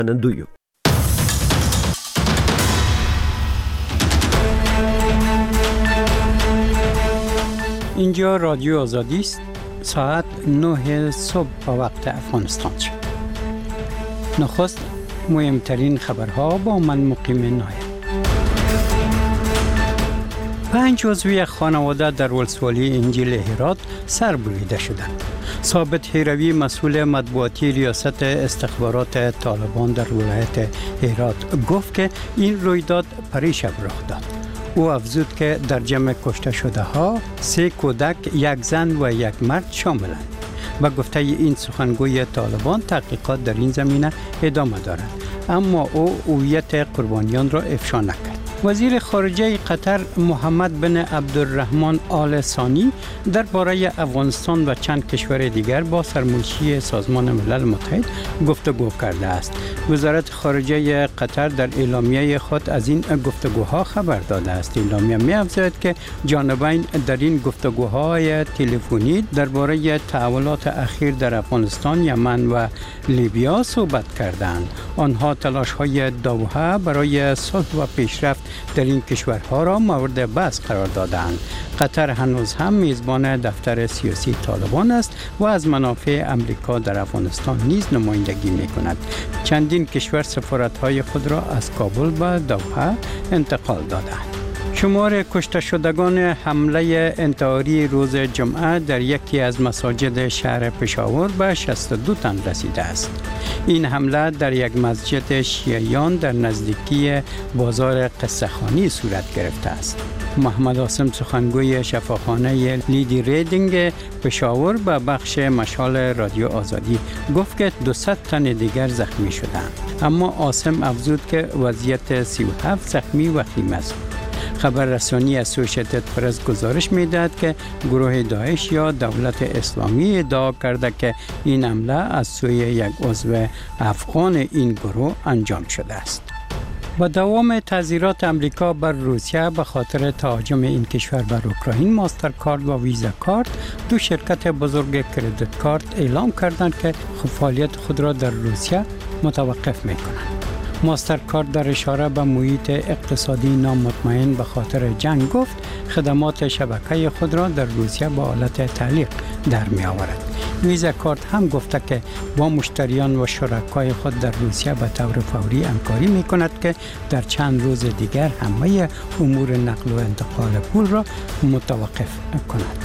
شنوندویو. اینجا رادیو آزادی است. ساعت 9 صبح به وقت افغانستان شد. نخست مهمترین خبرها با من مقیم ناید. 5 عضو خانواده در ولسوالی انجیل هرات سربریده شدند. ثابت هیروی مسئول مطبوعاتی ریاست استخبارات طالبان در ولایت هرات گفت که این رویداد پریشب رخ داد. او افزود که در جمع کشته شده ها 3 کودک، 1 زن و 1 مرد شاملند. و گفته این سخنگوی طالبان تحقیقات در این زمینه ادامه دارد، اما او هویت قربانیان را افشا نکرد. وزیر خارجه قطر محمد بن عبدالرحمن آل ثانی درباره افغانستان و چند کشور دیگر با سرمنشی سازمان ملل متحد گفتگو کرده است. وزارت خارجه قطر در اعلامیه خود از این گفتگوها خبر داده است. اعلامیه می‌افزاید که جانبین در این گفتگوهای تلفنی درباره تحولات اخیر در افغانستان، یمن و لیبیا صحبت کردند. آنها تلاش‌های دوحه برای صلح و پیشرفت در این کشورها را مورد بحث قرار دادند. قطر هنوز هم میزبان دفتر سیاسی طالبان است و از منافع امریکا در افغانستان نیز نمایندگی می‌کند. چندین کشور سفارت‌های خود را از کابل به دوحه انتقال دادند. شمار کشته شدگان حمله انتحاری روز جمعه در یکی از مساجد شهر پشاور به 62 تن رسیده است. این حمله در یک مسجد شیعیان در نزدیکی بازار قصه‌خانی صورت گرفته است. محمد عاصم سخنگوی شفاخانه لیدی ریدینگ پشاور به بخش مشال رادیو آزادی گفت که 200 تن دیگر زخمی شدند، اما عاصم افزود که وضعیت 37 زخمی وخیم است. خبررسانی اسوسییتد پرس گزارش می‌دهد که گروه داعش یا دولت اسلامی ادعا کرده که این حمله از سوی یک عضو افغان این گروه انجام شده است. با دوام تحذیرات امریکا بر روسیه به خاطر تهاجم این کشور بر اوکراین، ماسترکارد و ویزا کارت، 2 شرکت بزرگ کردیت کارت اعلام کردند که فعالیت خود را در روسیه متوقف می‌کنند. ماسترکارد در اشاره به محیط اقتصادی نامطمئن به خاطر جنگ گفت خدمات شبکه خود را در روسیه با حالت تعلیق در می آورد. ویزا کارت هم گفته که با مشتریان و شرکای خود در روسیه به طور فوری همکاری می کند که در چند روز دیگر همه امور نقل و انتقال پول را متوقف کند.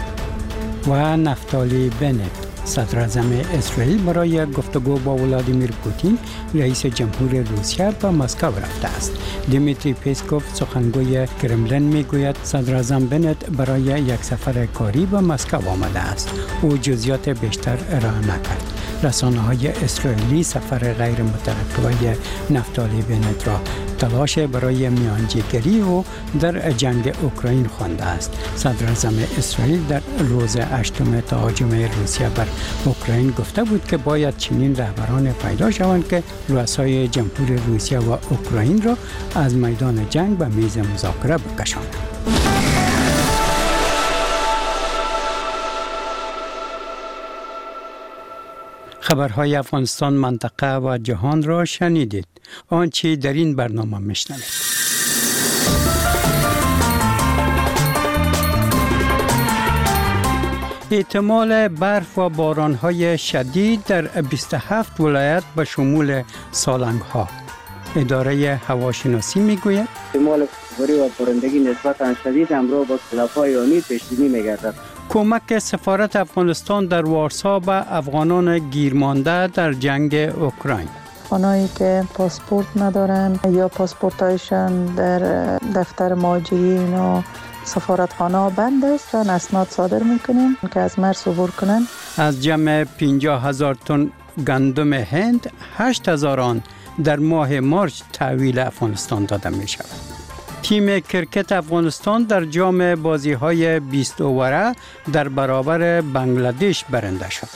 و نفتالی بنت صدر اعظم اسرائیل برای گفتگو با ولادیمیر پوتین رئیس جمهور روسیه به مسکو رفته است. دیمیتری پیسکوف سخنگوی کرملین میگوید صدر اعظم بنت برای یک سفر کاری به مسکو آمده است. او جزئیات بیشتر ارائه نکرد. رسانه‌های اسرائیلی سفر غیر مترقبه نفتالی بنت را تلاش برای میانجیگری او در جنگ اوکراین خوانده است. صدر اعظم اسرائیل در روز 8 تهاجم روسیه بر اوکراین گفته بود که باید چنین رهبران پیدا شوند که رؤسای جمهور روسیه و اوکراین را از میدان جنگ به میز مذاکره بکشانند. خبرهای افغانستان، منطقه و جهان را شنیدید. آنچه در این برنامه میشنوید. احتمال برف و بارانهای شدید در 27 ولایت به شمول سالنگ‌ها. اداره هواشناسی میگوید احتمال باری و بارندگی نسبتاً شدید همراه با سیلاب‌های آنی پیش‌بینی می‌گردد. کمک سفارت افغانستان در وارسا به افغانان گیرمانده در جنگ اوکراین. آنایی که پاسپورت ندارن یا پاسپورتایشان در دفتر مهاجرین و سفارتخانه بند است و اسناد صادر میکنیم که از مرز عبور کنن. از جمع 50,000 تن گندم هند 8,000 آن در ماه مارچ تحویل افغانستان داده می شود. تیم کرکت افغانستان در جام بازی‌های 20 اووره در برابر بنگلادش برنده شد.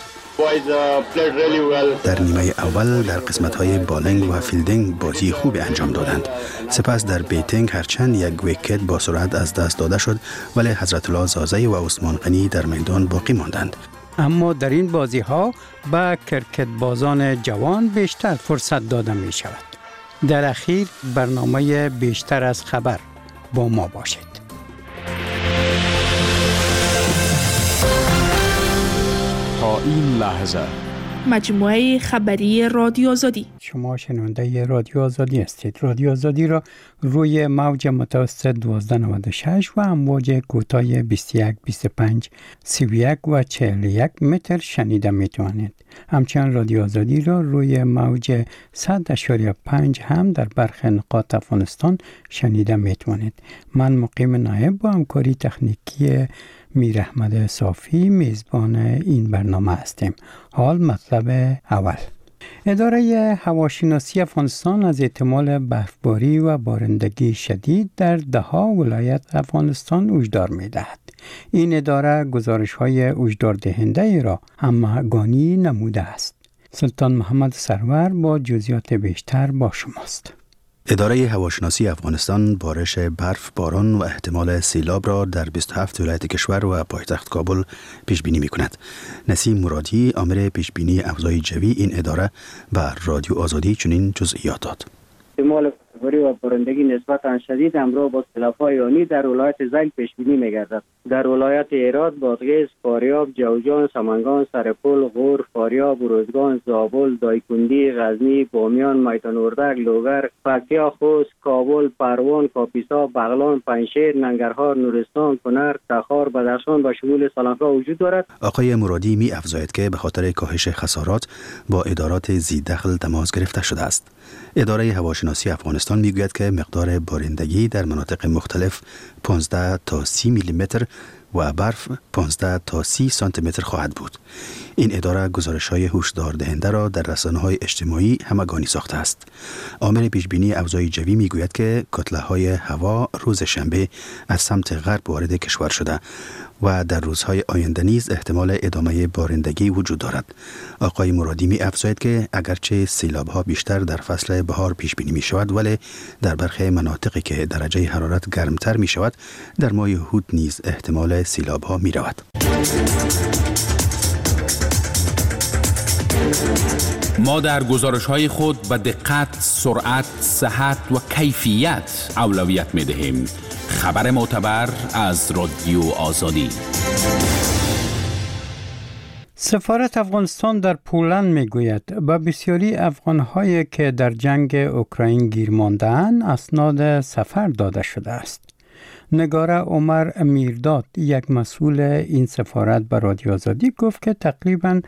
در نیمه اول در قسمت‌های بالینگ و فیلدینگ بازی خوب انجام دادند. سپس در بیتینگ هرچند یک ویکت با سرعت از دست داده شد، ولی حضرت الله زازی و عثمان غنی در میدان باقی ماندند. اما در این بازی ها به کرکت بازان جوان بیشتر فرصت داده می شود. در اخیر برنامه بیشتر از خبر با ما باشید. تا این لحظه مجموعه خبری رادیو آزادی. شما شنونده رادیو آزادی هستید. رادیو آزادی را روی موج متوسط 1296 و امواج کوتاه 21 25 31 و 41 متر شنیده می توانید. همچنین رادیو آزادی را روی موج 100.5 هم در برخی نقاط افغانستان شنیده می توانید. من مقیم نایب با همکاری تکنیکی میر احمد صافی میزبان این برنامه هستیم. حال مطلب اول. اداره هواشناسی افغانستان از احتمال برفباری و بارندگی شدید در 10 ولایت افغانستان هشدار می‌دهد. این اداره گزارش‌های هشدار دهنده را همگانی نموده است. سلطان محمد سرور با جزئیات بیشتر با شماست. اداره هواشناسی افغانستان بارش برف، باران و احتمال سیلاب را در 27 ولایت کشور و پایتخت کابل پیش بینی می‌کند. نسیم مرادی، آمر پیش بینی اوضاع جوی این اداره، بر رادیو آزادی چنین جزئیات داد. احتمال برفباری و بارندگی نسبتاً شدید همراه با سیلاب‌های آنی در ولایت زنگ پیش بینی می‌گردد. در ولایت هرات، بادغیس، فاریاب، جوزجان، سمنگان، سرپل، غور، فاریاب، روزگان، زابل، دایکندی، غزنی، بامیان، میدان اردک، لوگر، پکتیا، خوست، کابل، پروان، کاپیسا، بغلان، پنجشیر، ننگرهار، نورستان، کنر، تخار، بدخشان و شمول سالنگا وجود دارد. آقای مرادی می افزاید که به خاطر کاهش خسارات با ادارات ذی دخل تماس گرفته شده است. اداره هواشناسی افغانستان میگوید که مقدار بارندگی در مناطق مختلف 15 تا 30 میلیمتر و برف 15 تا 30 سانتی متر خواهد بود. این اداره گزارش‌های هشدار دهنده را در رسانه‌های اجتماعی همگانی ساخته است. آمر پیشبینی اوضاع جوی میگوید که کتله‌های هوا روز شنبه از سمت غرب وارد کشور شده و در روزهای آینده نیز احتمال ادامه بارندگی وجود دارد. آقای مرادی می افزاید که اگرچه سیلاب‌ها بیشتر در فصل بهار پیش بینی می شود، ولی در برخی مناطقی که درجه حرارت گرمتر می شود در ماه هود نیز احتمال سیلاب‌ها می رود. ما در گزارش‌های خود به دقت، سرعت، صحت و کیفیت اولویت می‌دهیم. خبر معتبر از رادیو آزادی. سفارت افغانستان در پولند میگوید به بسیاری افغان‌هایی که در جنگ اوکراین گیر مانده‌اند اسناد سفر داده شده است. نگاره عمر میرداد، یک مسئول این سفارت به رادیو آزادی گفت که تقریباً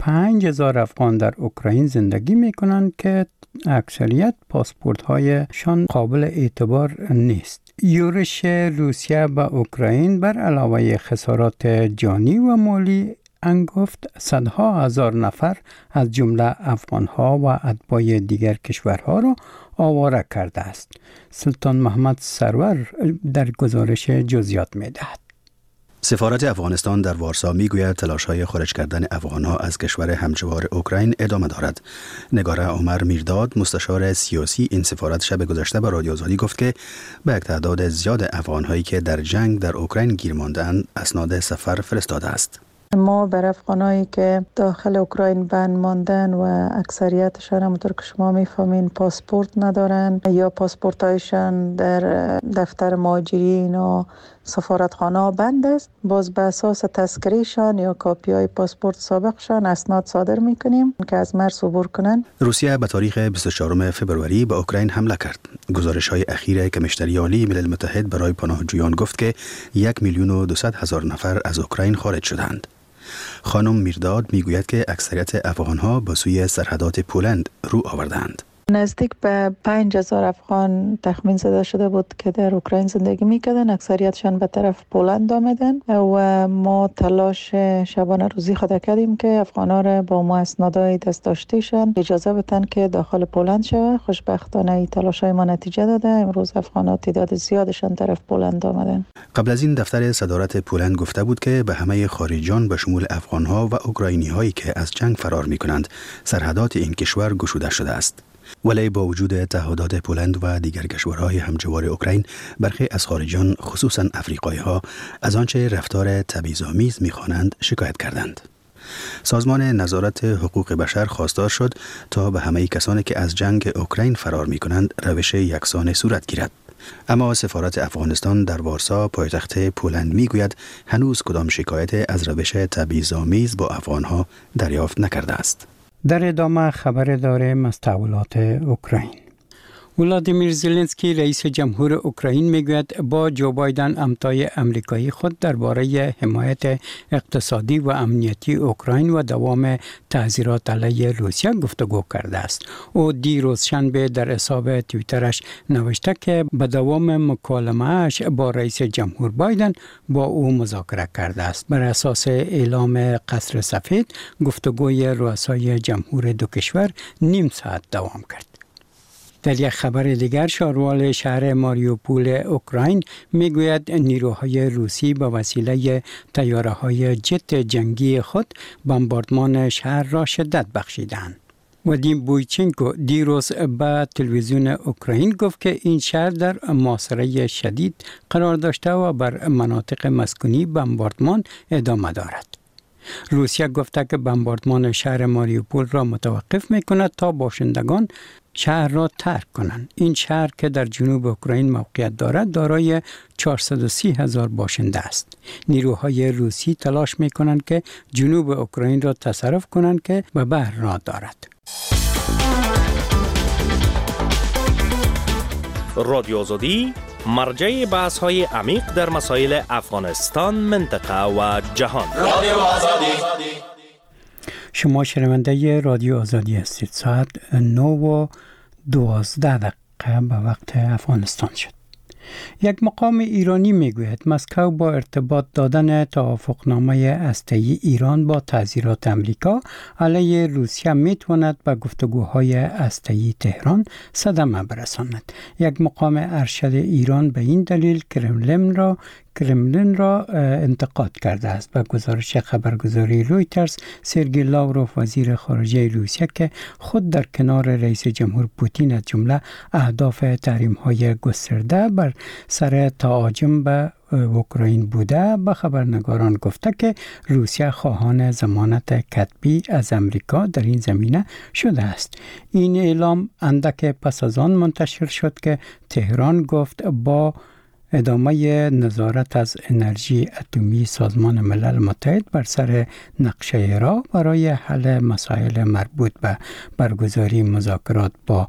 5000 افغان در اوکراین زندگی میکنند که اکثریت پاسپورت‌هایشان قابل اعتبار نیست. یورش روسیه به اوکراین بر علاوه خسارات جانی و مالی انگفت صدها هزار نفر از جمله افغان‌ها و اتباع دیگر کشورها را آواره کرده است. سلطان محمد سرور در گزارش جزئیات می‌دهد. سفارت افغانستان در وارسا میگوید تلاش‌های خارج کردن افغان‌ها از کشور همجوار اوکراین ادامه دارد. نگاره عمر میرداد، مستشار سیاسی این سفارت شب گذشته به رادیو آزادی گفت که به یک تعداد زیاد افغان‌هایی که در جنگ در اوکراین گیر مانده‌اند اسناد سفر فرستاده است. ما بر افغانایی که داخل اوکراین بند ماندن و اکثریتشان همونطور که شما میفهمین پاسپورت ندارن یا پاسپورتایشان در دفتر مهاجرین و سفارتخانه بند است، باز به اساس تذکرهشان یا کاپی های پاسپورت سابقشان اسناد صادر میکنیم که از مرز عبور کنن. روسیه به تاریخ 24 فوریه به اوکراین حمله کرد. گزارش های اخیر کمیشنری عالی ملل متحد برای پناهجویان گفت که 1,200,000 نفر از اوکراین خارج شدند. خانم میرداد میگوید که اکثریت افغان‌ها به سوی سرحدات پولند رو آوردند. نزدیک به 5000 افغان تخمین زده شده بود که در اوکراین زندگی میکردن، اکثریتشان به طرف پولند آمدن و ما تلاش شبانه روزی خود کردیم که افغانا را با ما اسنادهای دست داشتهشان اجازه بدن که داخل پولند شود. خوشبختانه این تلاش‌های ما نتیجه داده. امروز افغانا تعداد زیادشان طرف پولند آمدن. قبل از این دفتر صدارت پولند گفته بود که به همه خارجیان به شمول افغان‌ها و اوکراینی‌هایی که از جنگ فرار می‌کنند سرحدات این کشور گشوده شده است. ولی با وجود تعهدات پولند و دیگر کشورهای همجوار اوکراین، برخی از خارجیان خصوصا افریقایی‌ها از آنچه رفتار تبعیض‌آمیز می‌خوانند شکایت کردند. سازمان نظارت حقوق بشر خواستار شد تا به همه کسانی که از جنگ اوکراین فرار می‌کنند روش یکسان صورت گیرد. اما سفارت افغانستان در وارسا پایتخت پولند میگوید هنوز کدام شکایت از روش تبعیض‌آمیز با افغانها دریافت نکرده است. در ادامه خبر داریم از تحولات اوکراین. ولادیمیر زلنسکی رئیس جمهور اوکراین میگوید با جو بایدن همتای امریکایی خود درباره حمایت اقتصادی و امنیتی اوکراین و دوام تحذیرات علیه روسیه گفتگو کرده است. او دیروز شنبه در حساب توییترش نوشته که به دوام مکالمه‌اش با رئیس جمهور بایدن با او مذاکره کرده است. بر اساس اعلام قصر سفید گفتگوی رؤسای جمهور دو کشور نیم ساعت دوام کرد. در یک خبر دیگر شاروال شهر ماریوپول اوکراین میگوید نیروهای روسی به وسیله طیاره‌های جت جنگی خود بمباردمان شهر را شدت بخشیدند. وادیم بویچنکو دیروز به تلویزیون اوکراین گفت که این شهر در محاصره شدید قرار داشته و بر مناطق مسکونی بمباردمان ادامه دارد. روسیه گفته که بمباردمان شهر ماریوپول را متوقف می‌کند تا باشندگان شهر را ترک کنند. این شهر که در جنوب اوکراین موقعیت دارد دارای 430,000 باشنده است. نیروهای روسی تلاش می‌کنند که جنوب اوکراین را تصرف کنند که به بحر راه دارد. رادیو آزادی مرجع بحث‌های عمیق در مسائل افغانستان، منطقه و جهان. رادیو آزادی. شما شنونده رادیو آزادی هستید. ساعت 9:12 به وقت افغانستان شد. یک مقام ایرانی میگوید مسکو با ارتباط دادن توافقنامه هسته‌ای ایران با تحذیرات امریکا علیه روسیه میتواند به گفتگوهای هسته‌ای تهران صدمه برساند. یک مقام ارشد ایران به این دلیل کرملین را انتقاد کرده است. به گزارش خبرگزاری رویترز، سرگئی لاوروف وزیر خارجه روسیه که خود در کنار رئیس جمهور پوتین از جمله اهداف تحریم‌های گسترده بر سر تهاجم به اوکراین بوده، به خبرنگاران گفته که روسیه خواهان ضمانت کتبی از امریکا در این زمینه شده است. این اعلام اندک پس از آن منتشر شد که تهران گفت با ادامه نظارت از انرژی اتمی سازمان ملل متحد بر سر نقشه راه برای حل مسائل مربوط به برگزاری مذاکرات با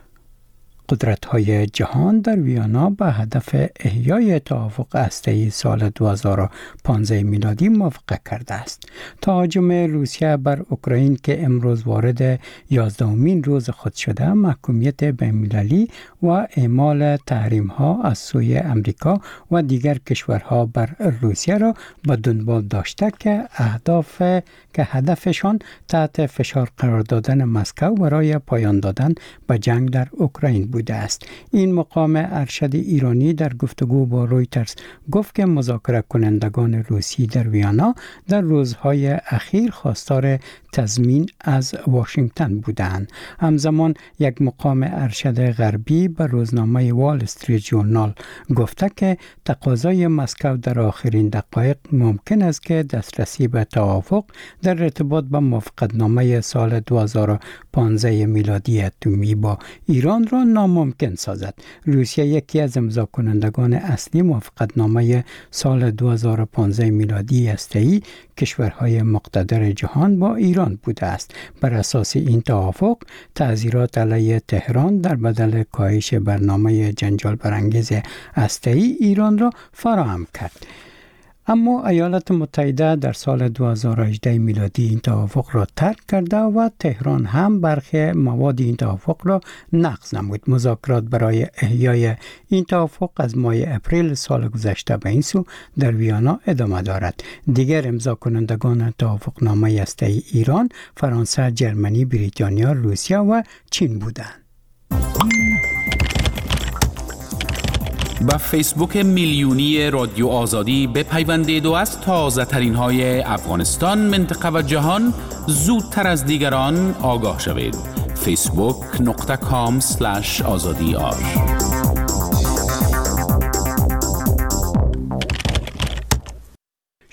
قدرت‌های جهان در ویانا به هدف احیای توافق هسته‌ای سال 2015 میلادی موافقت کرده است. تهاجم روسیه بر اوکراین که امروز وارد 11مین روز خود شده، محکومیت بین‌المللی و اعمال تحریم‌ها از سوی امریکا و دیگر کشورها بر روسیه را به دنبال داشته که هدفشان تحت فشار قرار دادن مسکو برای پایان دادن به جنگ در اوکراین بوده است. این مقام ارشد ایرانی در گفتگو با رویترز گفت که مذاکره کنندگان روسی در ویانا در روزهای اخیر خواستار تضمین از واشنگتن بودند. همزمان یک مقام ارشد غربی به روزنامه وال استریت ژورنال گفته که تقاضای مسکو در آخرین دقایق ممکن است که دسترسی به توافق در ارتباط با موافقتنامه سال 2015 میلادی اتمی با ایران را ناممکن سازد. روسیه یکی از امضا کنندگان اصلی موافقتنامه سال 2015 میلادی هسته‌ای کشورهای مقتدر جهان با ایران بوده است. بر اساس این توافق تحذیرات علیه تهران در بدل کاهش برنامه جنجال برانگیز هسته‌ای ایران را فراهم کرد. اما ایالات متحده در سال 2018 میلادی این توافق را ترک کرده و تهران هم برخی مواد این توافق را نقض نمود. مذاکرات برای احیای این توافق از ماه اپریل سال گذشته به این سو در ویانا ادامه دارد. دیگر امضا کنندگان توافقنامه هسته‌ای ایران، فرانسه، جرمنی، بریتانیا، روسیه و چین بودند. با فیسبوک میلیونی رادیو آزادی بپیوندید و از تازه ترین های افغانستان، منطقه و جهان زودتر از دیگران آگاه شوید. facebook.com/azadiar.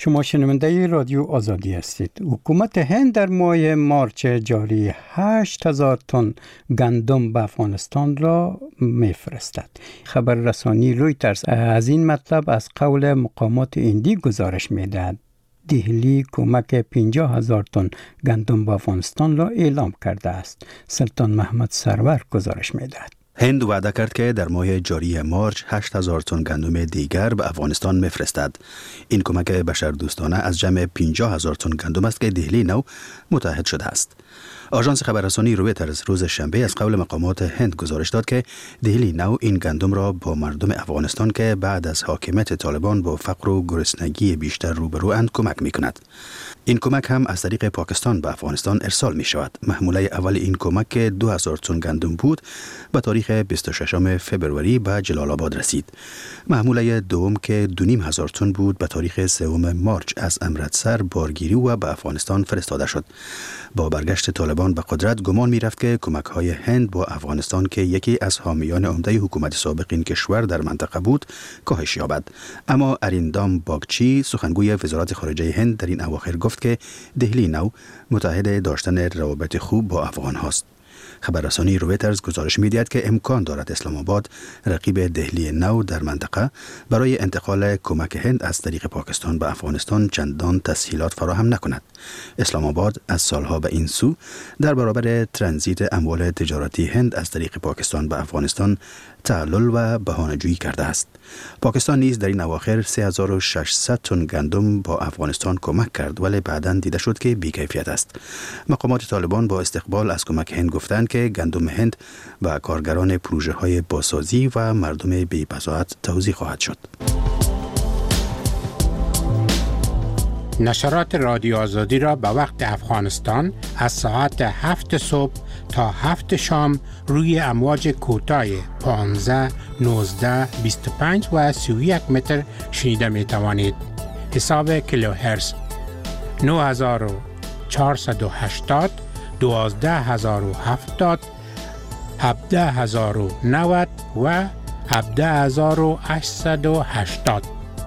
شما شنونده رادیو آزادی هستید. حکومت هند در ماه مارچ جاری 8,000 تن گندم به افغانستان را میفرستد. خبررسانی رویترز از این مطلب از قول مقامات هندی گزارش میدهد. دهلی کمک 50,000 تن گندم به افغانستان را اعلام کرده است. سلطان محمد سرور گزارش میدهد. هند وعده کرد که در ماه جاری مارچ 8,000 تن گندم دیگر به افغانستان میفرستد. این کمک بشردوستانه از جمع 50,000 تن گندم است که دهلی نو متحد شده است. آژانس خبررسانی رویترز روز شنبه از قول مقامات هند گزارش داد که دهلی نو این گندم را با مردم افغانستان که بعد از حاکمیت طالبان با فقر و گرسنگی بیشتر روبروند کمک میکند. این کمک هم از طریق پاکستان به افغانستان ارسال می شود. محموله اول این کمک که 2,000 تن گندم بود به تاریخ 26 فبروری به جلال آباد رسید. محموله دوم که 2,500 تن بود به تاریخ 3 مارچ از امرتسر بارگیری و به افغانستان فرستاده شد. با برگشت طالبان به قدرت گمان می رفت که کمک های هند با افغانستان که یکی از حامیان عمده حکومت سابق این کشور در منطقه بود کاهش یابد. اما اریندام باگچی سخنگوی وزارت خارجه هند در این اواخر گفت که دهلی نو متعهد داشتن روابط خوب با افغان هاست. خبررسانی رویترز گزارش می‌دهد که امکان دارد اسلام آباد رقیب دهلی نو در منطقه برای انتقال کمک هند از طریق پاکستان به افغانستان چندان تسهیلات فراهم نکند. اسلام آباد از سالها به این سو در برابر ترانزیت اموال تجارتی هند از طریق پاکستان به افغانستان تعلل و بهانه‌جویی کرده است. پاکستان نیز در این اواخر 3,600 تن گندم با افغانستان کمک کرد ولی بعداً دیده شد که بی‌کیفیت است. مقامات طالبان با استقبال از کمک هند گفتند که گندم هند به کارگران پروژه‌های بازسازی و مردم بی‌بضاعت توزیع خواهد شد. نشرات رادیو آزادی را به وقت افغانستان از ساعت 7 صبح تا 7 شام روی امواج کوتاه 15, 19, 25 و 31 متر شنیده می توانید. حساب کیلوهرتز 9480, 12070, 17090 و 17880.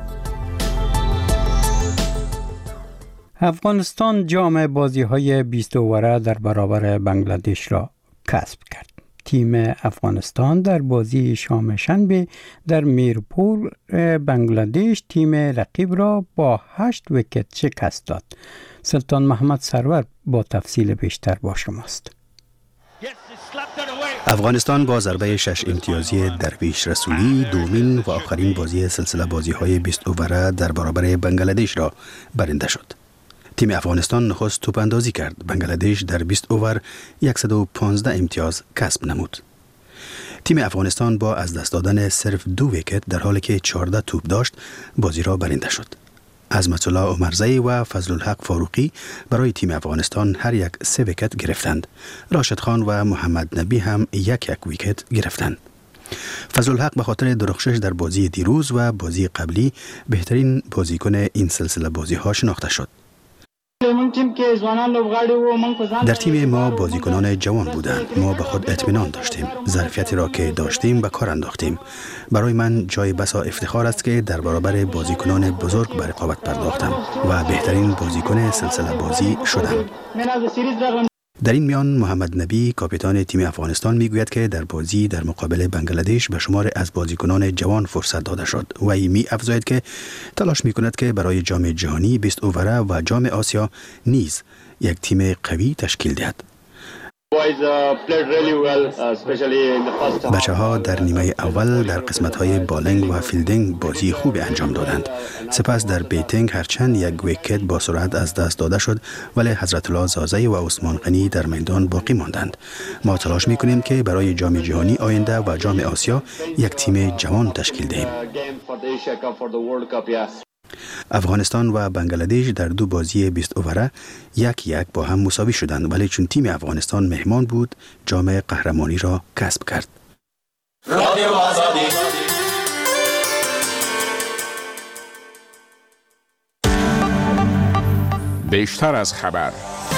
افغانستان جام بازی‌های 20 اوره در برابر بنگلادش را کسب کرد. تیم افغانستان در بازی شام شنبه در میرپور بنگلادش تیم رقیب را با 8 ویکت شکست داد. سلطان محمد سرور با تفصیل بیشتر با شماست. افغانستان با ضربه 6 امتیازی درویش رسولی دومین و آخرین بازی سلسله بازی‌های 20 اوره در برابر بنگلادش را برنده شد. تیم افغانستان نخست توپ اندازی کرد. بنگلادش در 20 اوور 115 امتیاز کسب نمود. تیم افغانستان با از دست دادن صرف 2 ویکت در حالی که 14 توپ داشت بازی را برنده شد. عظمت الله عمرزی و فضل الحق فاروقی برای تیم افغانستان هر یک 3 ویکت گرفتند. راشد خان و محمد نبی هم یک ویکت گرفتند. فضل الحق به خاطر درخشش در بازی دیروز و بازی قبلی بهترین بازیکن این سلسله بازی ها شناخته شد. در تیم ما بازیکنان جوان بودند. ما به خود اطمینان داشتیم. ظرفیتی را که داشتیم به کار انداختیم. برای من جای بسا افتخار است که در برابر بازیکنان بزرگ به رقابت پرداختم و بهترین بازیکن سلسله بازی شدم. در این میان محمد نبی کاپیتان تیم افغانستان میگوید که در بازی در مقابل بنگلادش به شمار از بازیکنان جوان فرصت داده شد و می افزاید که تلاش میکند که برای جام جهانی 20 اوره و جام آسیا نیز یک تیم قوی تشکیل دهد. بچه ها در نیمه اول در قسمت های بالینگ و فیلدینگ بازی خوبی انجام دادند. سپس در بیتینگ هرچند یک ویکت با سرعت از دست داده شد ولی حضرت الله زازی و عثمان غنی در میدان باقی ماندند. ما تلاش میکنیم که برای جام جهانی آینده و جام آسیا یک تیم جوان تشکیل دهیم. افغانستان و بنگلادش در 2 بازی 20 اوره 1-1 با هم مساوی شدند ولی چون تیم افغانستان مهمان بود جام قهرمانی را کسب کرد. رادیو آزادی بیشتر از خبر.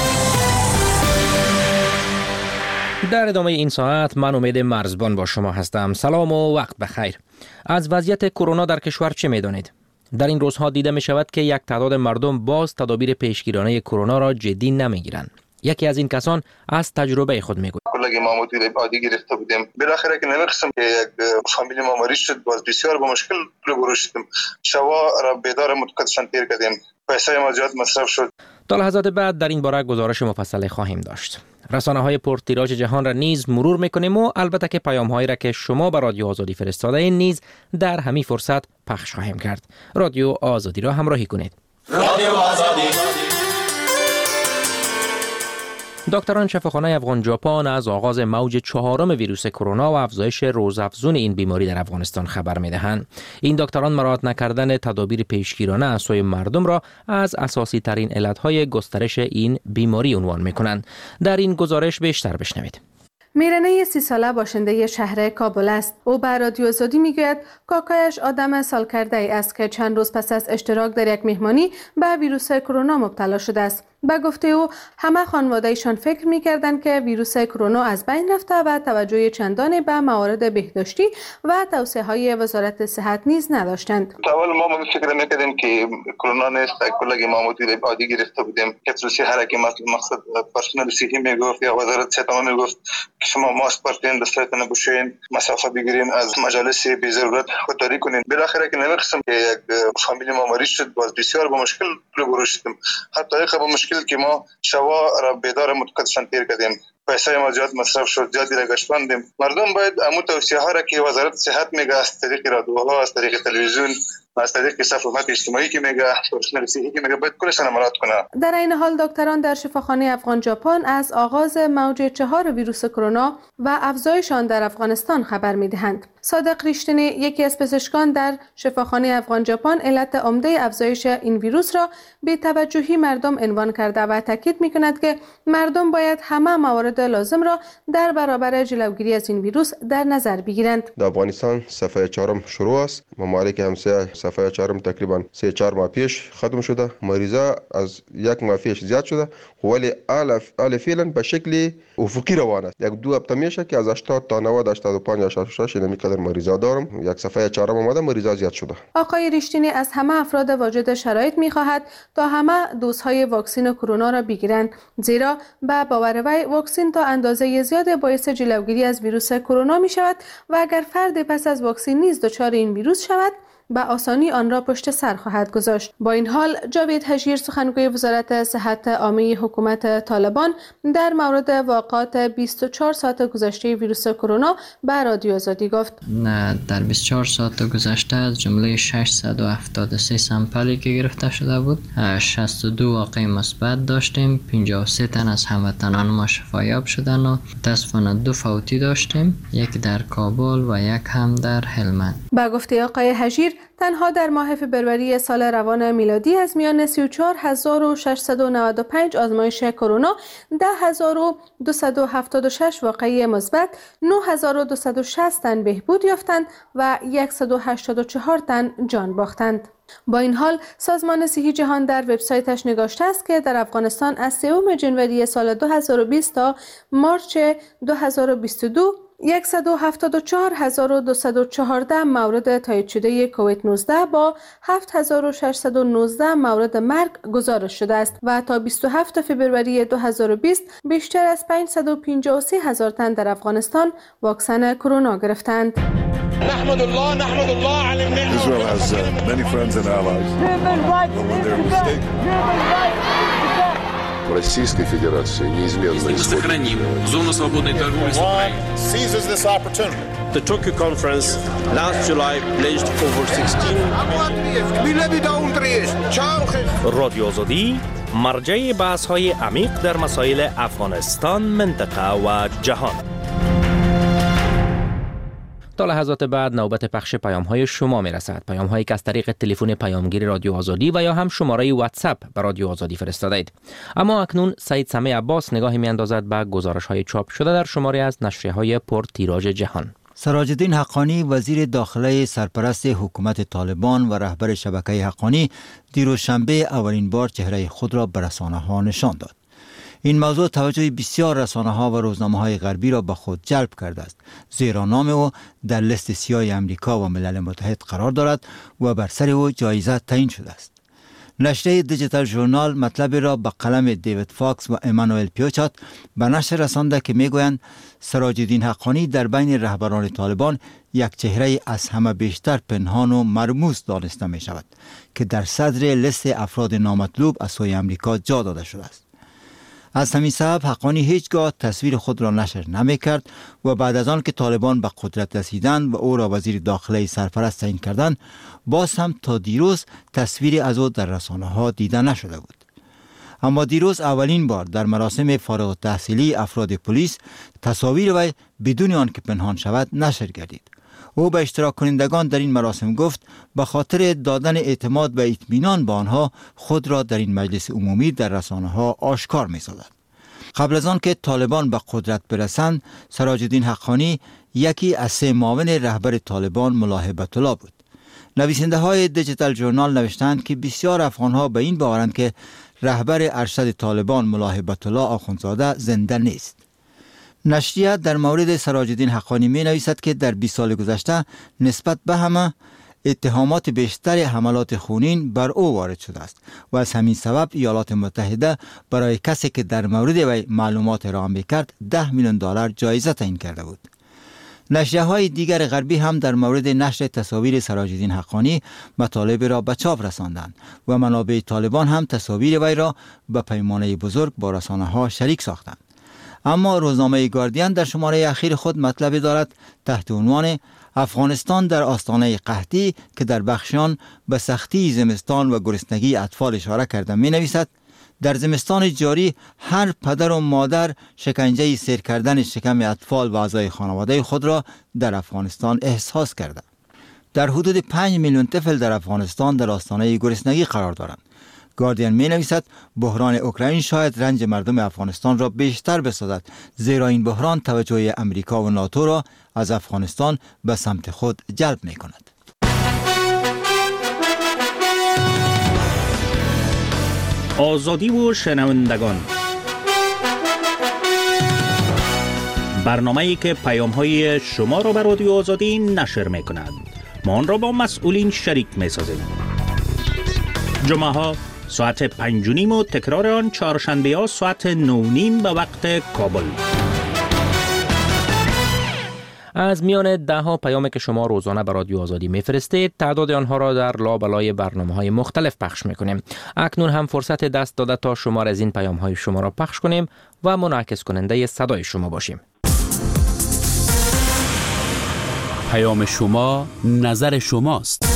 در ادامه این ساعت من امید مرزبان با شما هستم. سلام و وقت بخیر. از وضعیت کرونا در کشور چه می‌دانید؟ در این روزها دیده می شود که یک تعداد مردم باز تدابیر پیشگیرانه کرونا را جدی نمی گیرند. یکی از این کسان از تجربه خود میگوید. کلاگی ما مدیر عادی گرفته بودیم. بالاخره که نمی‌خواستم که یک فامیلی ما مریض شد، باز بسیار با مشکل روبرو شدیم. شوا را بیدار متقدسان تیر کردیم. پیسه ما زیاد مصرف شد. تا لحظات بعد در این باره گزارش مفصل خواهیم داشت. رسانه‌های پرتیراژ جهان را نیز مرور می‌کنیم و البته که پیام‌هایی را که شما به رادیو آزادی فرستاده این نیز در همین فرصت پخش خواهیم کرد. رادیو آزادی را همراهی کنید. رادیو آزادی. دکتران شفاخانه افغان ژاپن از آغاز موج 4 ویروس کرونا و افزایش روزافزون این بیماری در افغانستان خبر می‌دهند. این دکتران مراعات نکردن تدابیر پیشگیرانه از سوی مردم را از اساسی ترین علتهای گسترش این بیماری عنوان می‌کنند. در این گزارش بیشتر بشنوید. میرنه 30 ساله باشنده شهر کابل است. او به رادیو آزادی میگوید کاکایش آدم سالکرده ای است که چند روز پس از اشتراک در یک مهمانی به ویروس کرونا مبتلا شده است. به گفته او همه خانواده‌ایشان فکر می‌کردند که ویروس کرونا از بین رفته و توجه چندانی به موارد بهداشتی و توصیه‌های وزارت صحت نیز نداشتند. اول ما فکر می‌کردیم که کرونا نیست، کلاگی ما مدیر عادی گرفته بودیم. که توصیه هر کی مقصد پرسنل صحی میگفت یا وزارت صحت میگفت که شما ماسک بردین، دستتون بشویین، مسافه بگیرین، از مجالس بی ضرورت خودداری کنین. بالاخره که نمی‌خواستم که یک فامیلی ما مریض شد، باز بسیار با مشکل روبرو شدیم. حتی که ما شوا را بیدار متقدسان تیر کردیم. پیسه ما زیاد مصرف شد، زیادی را گشتاندیم. مردم باید امو توصیه ها را که وزارت صحت میگه از طریق رادیوها، از طریق تلویزیون، از طریق صفحات اجتماعی که میگه، پرسنل صحی که میگه، باید کلش مراعات کنه. در این حال دکتران در شفاخانه افغان ژاپن از آغاز موج 4 ویروس کرونا و افزایش آن در افغانستان خبر میدهند. صادق ریشتینی یکی از پزشکان در شفاخانه افغان ژاپن علت عمده افزایش این ویروس را بی توجهی مردم عنوان کرده و تاکید میکند که مردم باید همه موارد لازم را در برابر جلوگیری از این ویروس در نظر بگیرند. در افغانستان صفحه 4 شروع است. ممالک همسایه صفحه 4 تقریبا 3-4 ماه پیش ختم شده. مریضا از یک ماه پیش زیاد شده، ولی حال فعلا به شکل افقی روان است. یک دو هفته میشه که از 80 تا 90 85 یا 66 نمی‌قدر مریضا دارم. یک صفحه 4 اومده، مریضا زیاد شده. آقای ریشتینی از همه افراد واجد شرایط می‌خواهد تا همه دوزهای واکسن کرونا را بگیرند، زیرا به باور وی واکسن تا اندازه زیاد باعث جلوگیری از ویروس کرونا می‌شود و اگر فرد پس از واکسن نیز دچار این ویروس شود به آسانی آن را پشت سر خواهد گذاشت. با این حال جاوید حجیر سخنگوی وزارت صحت عامه حکومت طالبان در مورد واقعات 24 ساعت گذشته ویروس کرونا به رادیو آزادی گفت در 24 ساعت گذشته از جمله 673 سامپلی که گرفته شده بود 62 واقعه مثبت داشتیم، 53 تن از هموطنان ما شفایاب شدن و متاسفانه 2 فوتی داشتیم، یک در کابل و یک هم در هلمند. با گفته آقای حجیر تنها در ماه فبروری سال روان میلادی از میان 34695 آزمایش کرونا 10276 واقعه مثبت، 9260 تن بهبود یافتند و 184 تن جان باختند. با این حال سازمان صحی جهان در وبسایتش نگاشته است که در افغانستان از 3 جنوری سال 2020 تا مارچ 2022 174,214 مورد تایید شده کووید 19 با 7619 مورد مرگ گزارش شده است و تا 27 فوریه 2020 بیشتر از 553,000 تن در افغانستان واکسن کرونا گرفتند. نحمد الله على النعمة. Israel has many friends and allies. When they're mistaken. Российской Федерации неизменно сохраним зону свободной торговли с Украиной. Seizes this opportunity. The Tokyo conference last July pledged over 16 رادیو آزادی مرجع بحث‌های عمیق در مسائل افغانستان، منطقه و جهان. تا لحظات بعد نوبت پخش پیام‌های شما میرسد. پیام‌هایی که از طریق تلفن پیامگیر رادیو آزادی و یا هم شماره واتساپ به رادیو آزادی فرستادید. اما اکنون سید سمیع عباس نگاهی می‌اندازد به گزارش‌های چاپ شده در شماره از نشریه‌های پرتیراژ جهان. سراج الدین حقانی وزیر داخله سرپرست حکومت طالبان و رهبر شبکه حقانی دیروز شنبه اولین بار چهره خود را به رسانه‌ها نشان داد. این موضوع توجه بسیار رسانه‌ها و روزنامه‌های غربی را به خود جلب کرده است، زیرا نام او در لیست سیاه امریکا و ملل متحد قرار دارد و بر سر او جایزه تعیین شده است. نشریه دیجیتال ژورنال مطلب را به قلم دیوید فاکس و امانوئل پیوچات به نشر رسانده که میگویند سراج الدین حقانی در بین رهبران طالبان یک چهره از همه بیشتر پنهان و مرموز دانسته می شود که در صدر لیست افراد نامطلوب از سوی امریکا جا داده شده است. از همین سبب حقانی هیچگاه تصویر خود را نشر نمی کرد و بعد از آن که طالبان به قدرت رسیدند و او را وزیر داخله سرپرست تعیین کردند، باز هم تا دیروز تصویری از او در رسانه‌ها دیده نشده بود. اما دیروز اولین بار در مراسم فارغ التحصیلی افراد پلیس تصاویر وی بدون آن که پنهان شود نشر گردید. او به اشتراک کنندگان در این مراسم گفت به خاطر دادن اعتماد و اطمینان به آنها خود را در این مجلس عمومی در رسانه‌ها آشکار می‌سازد. قبل از آن که طالبان به قدرت برسند، سراج الدین حقانی یکی از 3 معاون رهبر طالبان ملاحبت الله بود. نویسنده های دیجیتال ژورنال نوشتند که بسیار افغان‌ها به این باورند که رهبر ارشد طالبان ملاحبت الله آخوندزاده زنده نیست. نشریه در مورد سراج الدین حقانی می نویسد که در 20 سال گذشته نسبت به همه اتهامات بیشتر حملات خونین بر او وارد شده است و از همین سبب ایالات متحده برای کسی که در مورد وی معلومات ارائه می‌کرد $10 میلیون جایزه تعیین کرده بود. نشریه های دیگر غربی هم در مورد نشر تصاویر سراج الدین حقانی مطالب را به چاپ رساندند و منابع طالبان هم تصاویر وی را به پیمانه بزرگ با رسانه‌ها شریک ساختند. اما روزنامه گاردین در شماره اخیر خود مطلبی دارد تحت عنوان افغانستان در آستانه قحطی که در بخشان به سختی زمستان و گرسنگی اطفال اشاره کرده می نویسد در زمستان جاری هر پدر و مادر شکنجه سیر کردن شکم اطفال و اعضای خانواده خود را در افغانستان احساس کرده. در حدود 5 میلیون طفل در افغانستان در آستانه گرسنگی قرار دارند. گاردین می نویسد بحران اوکراین شاید رنج مردم افغانستان را بیشتر بسازد، زیرا این بحران توجه امریکا و ناتو را از افغانستان به سمت خود جلب می کند. آزادی و شنوندگان، برنامه‌ای که پیام‌های شما را به رادیو آزادی نشر می‌کند. ما آن را با مسئولین شریک می‌سازیم. جمعه‌ها ساعت 5:30 و تکرار آن چهارشنبه‌ها ساعت 9:30 به وقت کابل. از میان 10 پیامی که شما روزانه به رادیو آزادی میفرستید، تعداد آنها را در لابلای برنامه‌های مختلف پخش میکنیم. اکنون هم فرصت دست داده تا شمار از این پیام‌های شما را پخش کنیم و منعکس کننده صدای شما باشیم. پیام شما نظر شماست.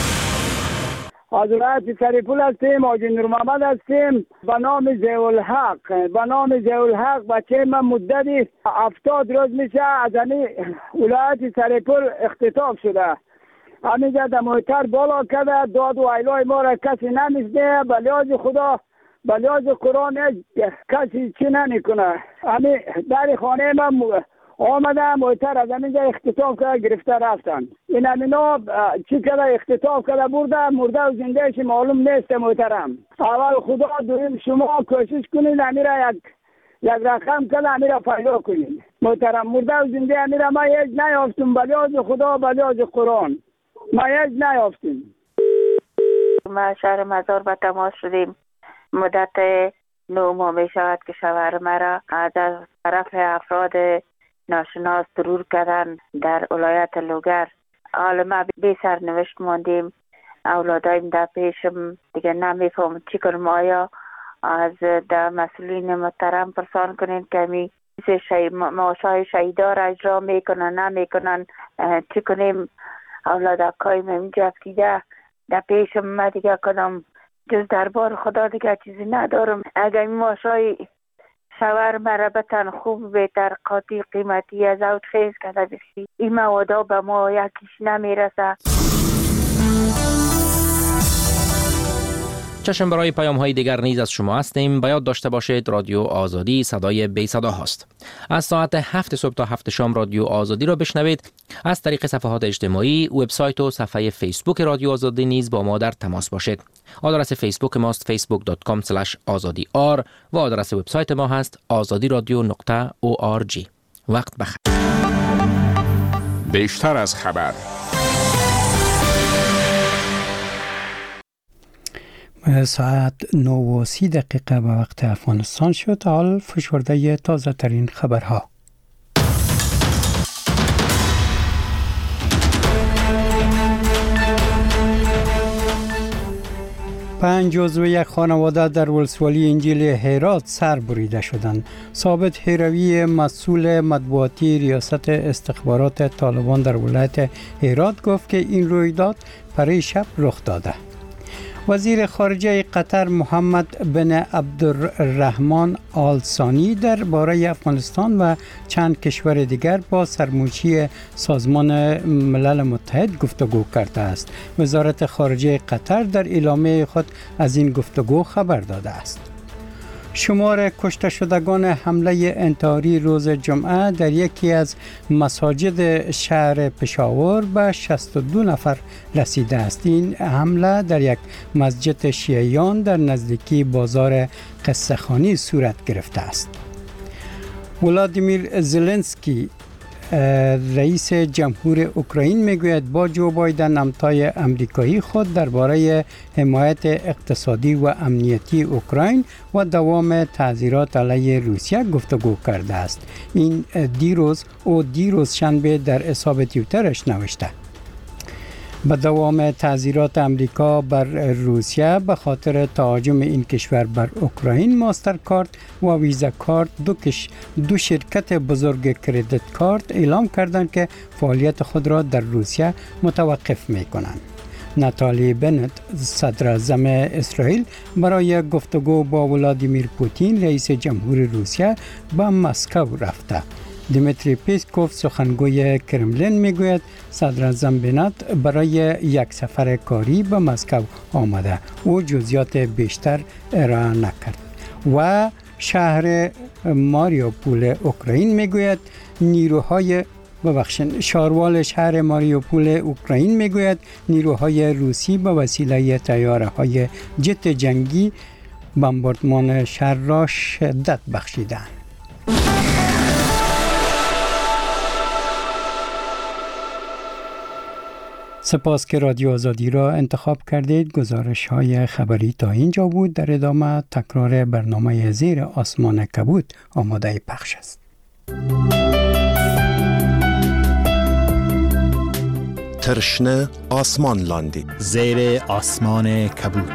حضرت سریپول هستیم، حاجی نور محمد هستیم. به نام ضیاءالحق بچه من مدتی 70 روز میشه از همین ولایت سریپول اختطاف شده. همینجا در محتر بالا کرده، داد و ایلای ما را کسی نمیشنه. به لحاظ خدا به لحاظ قرآن کسی چی نمیکنه. همین در خانه من آمده محتر از همینجا اختطاف کرده گرفته رفتن. این همینا چی کرده اختطاف کرده مرده و زندهش معلوم نیست محترم. اول خدا دویم شما کوشش کنید امیره یک رقم کنه امیره پیدا کنید محترم. مرده و زنده امیره ما هیچ نیافتیم، به لحاظ خدا به لحاظ قرآن ما هیچ نیافتیم. ما شهر مزار به تماس شدیم. مدت 9 ماه می شود که شوهر مرا از طرف افراد ناشناس ضرور کردن در ولایت لوگر. حالا ما بی سرنوشت ماندیم. اولادایم در پیشم دیگه نمیفهم چی کنم. آیا از در مسئولین محترم پرسان کنین که می معاشای شهیدا را اجرا میکنن نمیکنن چی کنیم؟ اولاد اکایم اینجا افتیده در پیشم. ما دیگه کدام جز دربار خدا دیگه چیزی ندارم. اگر این معاشای شوهر مرا بتن خوب بهتر قاطی قیمتی از اوت خیز کرده بسی این موادا به ما یکیش نمیرسه. چشم برای پیام های دیگر نیز از شما هستیم. باید داشته باشید رادیو آزادی صدای بی صدا هست. از ساعت 7 صبح تا 7 شام رادیو آزادی را بشنوید. از طریق صفحات اجتماعی، وبسایت و صفحه فیسبوک رادیو آزادی نیز با ما در تماس باشید. آدرس فیسبوک ماست facebook.com/azadi.r و آدرس وبسایت ما هست azadiradio.org. وقت بخیر. بیشتر از خبر. ساعت 9:30 به وقت افغانستان شد. حال فشرده تازه ترین خبرها. 5 عضو یک خانواده در ولسوالی انجیل هرات سر بریده شدند. ثابت هروی مسئول مطبوعاتی ریاست استخبارات طالبان در ولایت هرات گفت که این رویداد پری شب رخ داده. وزیر خارجه قطر محمد بن عبدالرحمن آل ثانی درباره افغانستان و چند کشور دیگر با سرموچی سازمان ملل متحد گفتگو کرده است. وزارت خارجه قطر در اعلامیه خود از این گفتگو خبر داده است. شمار کشته شدگان حمله انتحاری روز جمعه در یکی از مساجد شهر پشاور به 62 نفر رسیده است. این حمله در یک مسجد شیعیان در نزدیکی بازار قصه خانی صورت گرفته است. ولادیمیر زلنسکی رئیس جمهور اوکراین میگوید با جو بایدن همتای امریکایی خود درباره حمایت اقتصادی و امنیتی اوکراین و دوام تعزیرات علیه روسیه گفتگو کرده است. این دیروز شنبه در حساب توییترش نوشته. به دوام تعزیرات امریکا بر روسیه به خاطر تهاجم این کشور بر اوکراین، ماسترکارد و ویزا کارت دو شرکت بزرگ کردیت کارت اعلام کردند که فعالیت خود را در روسیه متوقف می کنند. ناتالی بنت صدر اعظم اسرائیل برای گفتگو با ولادیمیر پوتین رئیس جمهور روسیه به مسکو رفته. دیمیتری پیسکوف سخنگوی کرملین میگوید صدر اعظم بنت برای یک سفر کاری به مسکو آمده. او جزئیات بیشتر ارائه نکرد. و شهر ماریوپول اوکراین میگوید شاروال شهر ماریوپول اوکراین میگوید نیروهای روسی به وسیله طیاره‌های جت جنگی بمباردمان شهر را شدت بخشیدند. سپاس که رادیو آزادی را انتخاب کردید. گزارش های خبری تا اینجا بود. در ادامه تکرار برنامه زیر آسمان کبود آماده پخش است. ترشنه آسمان لاندی زیر آسمان کبود.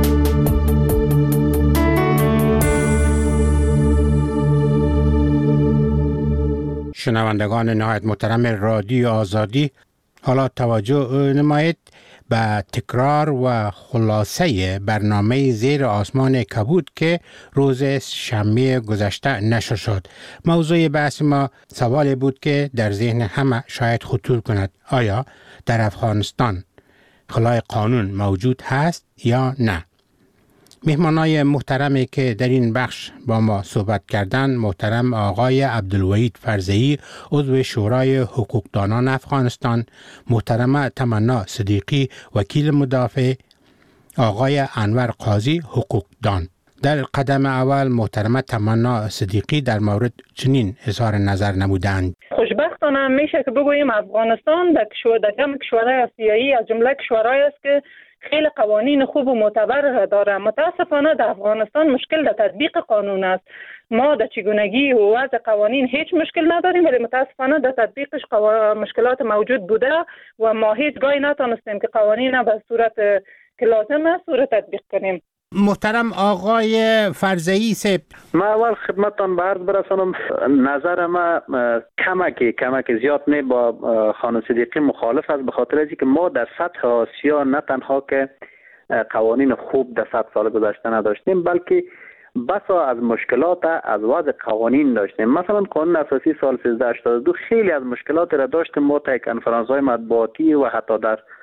شنوندگان نهایت محترم رادیو آزادی، حالا توجه نمایید به تکرار و خلاصه برنامه زیر آسمان کبود که روز شنبه گذشته نشر شد. موضوع بحث ما سوالی بود که در ذهن همه شاید خطور کند: آیا در افغانستان خلای قانون موجود هست یا نه؟ مهمانای محترمی که در این بخش با ما صحبت کردند محترم آقای عبدالوحید فرزئی عضو شورای حقوقدانان افغانستان، محترم تمنا صدیقی وکیل مدافع، آقای انور قاضی حقوقدان. در قدم اول محترم تمنا صدیقی در مورد چنین اظهار نظر نمودند: خوشبختانه میشه که بگوییم افغانستان در جمع کشورهای آسیایی از جمله کشورهایی است که خیلی قوانین خوب و معتبر داره. متاسفانه در افغانستان مشکل در تطبیق قانون است. ما در چگونگی و وضع قوانین هیچ مشکل نداریم، ولی متاسفانه در تطبیقش مشکلات موجود بوده و ما هیچ گاهی نتونستیم که قوانین به صورت که لازم است صورت تطبیق کنیم. محترم آقای فرزئی صاحب، ما اول خدمتتان به عرض برسانم نظر ما کمک زیاد نه با خانم صدیقی مخالف است، به خاطر اینکه ما در سطح آسیا نه تنها که قوانین خوب در 100 سال گذشته نداشتیم، بلکه بسا از مشکلات از وضع قوانین داشتیم. مثلا قانون اساسی سال 1382 خیلی از مشکلات را داشتیم. ما تا کنفرانس های مطبوعاتی و حتی در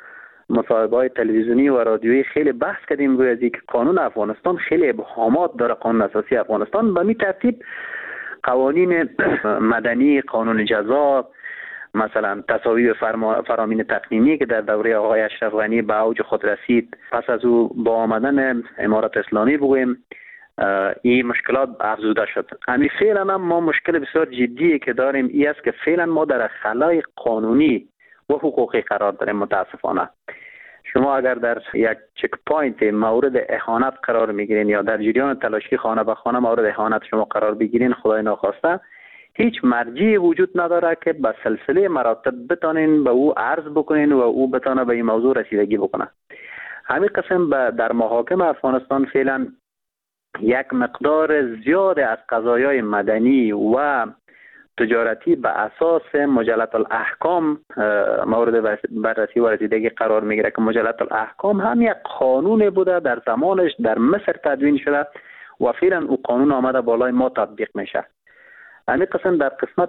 مصاحبه‌های تلویزیونی و رادیویی خیلی بحث کردیم روی از اینکه قانون افغانستان خیلی ابهامات داره. قانون اساسی افغانستان به می ترتیب قوانین مدنی، قانون جزا، مثلا تصاویب فرامین تقنینی که در دوره آقای اشرف غنی به اوج خود رسید، پس از او با آمدن امارت اسلامی بگویم این مشکلات افزوده شد. همین فعلا هم ما مشکل بسیار جدی که داریم این است که فعلا ما در خلای قانونی و حقوقی قرار داریم. متاسفانه شما اگر در یک چک پوینت مورد اهانت قرار میگیرین یا در جریان تلاشی خانه به خانه مورد اهانت شما قرار بگیرین، خدای ناخواسته هیچ مرجعی وجود نداره که به سلسله مراتب بتانین به او عرض بکنین و او بتانه به این موضوع رسیدگی بکنه. همین قسم در محاکم افغانستان فعلا یک مقدار زیاد از قضایای مدنی و تجارتی به اساس مجلت الاحکام مورد بررسی و رسیدگی قرار میگیره که مجلت الاحکام هم یک قانون بوده در زمانش در مصر تدوین شده و فعلا او قانون آمده بالای ما تطبیق میشه. همین قسم در قسمت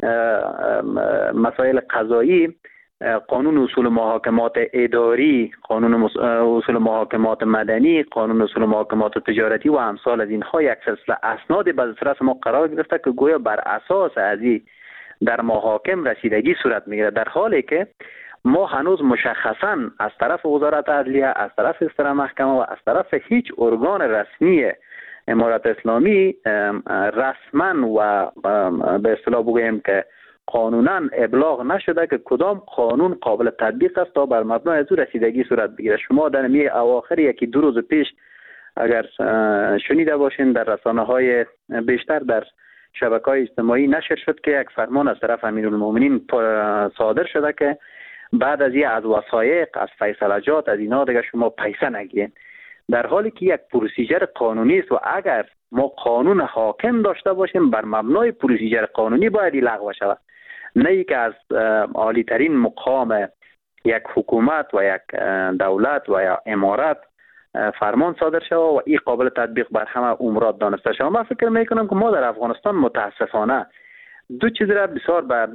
مسائل قضایی قانون اصول محاکمات اداری، قانون اصول محاکمات مدنی، قانون اصول محاکمات تجارتی و امثال از اینها یک سلسله اسناد به دسترس ما قرار گرفته که گویا بر اساس از این در محاکم رسیدگی صورت میگیره، در حالی که ما هنوز مشخصا از طرف وزارت عدلیه، از طرف استرا محکمه و از طرف هیچ ارگان رسمی امارت اسلامی رسما و به اصطلاح بگوییم که قانونا ابلاغ نشده که کدام قانون قابل تطبیق است تا بر مبنای از او رسیدگی صورت بگیره. شما در اواخر یکی دو روز پیش اگر شنیده باشین در رسانه‌های بیشتر در شبکه‌های اجتماعی نشر شد که یک فرمان از طرف امیرالمومنین صادر شده که بعد از از وثایق، از فیصلجات، از اینا دیگه شما پیسه نگیرین، در حالی که یک پروسیجر قانونی است و اگر ما قانون حاکم داشته باشیم بر مبنای پروسیجر قانونی باید لغو شود، نه ای که از عالی ترین مقام یک حکومت و یک دولت و یا امارت فرمان صادر شود و این قابل تطبیق بر همه امورات دانسته شود. من فکر میکنم که ما در افغانستان متاسفانه دو چیز را بسیار به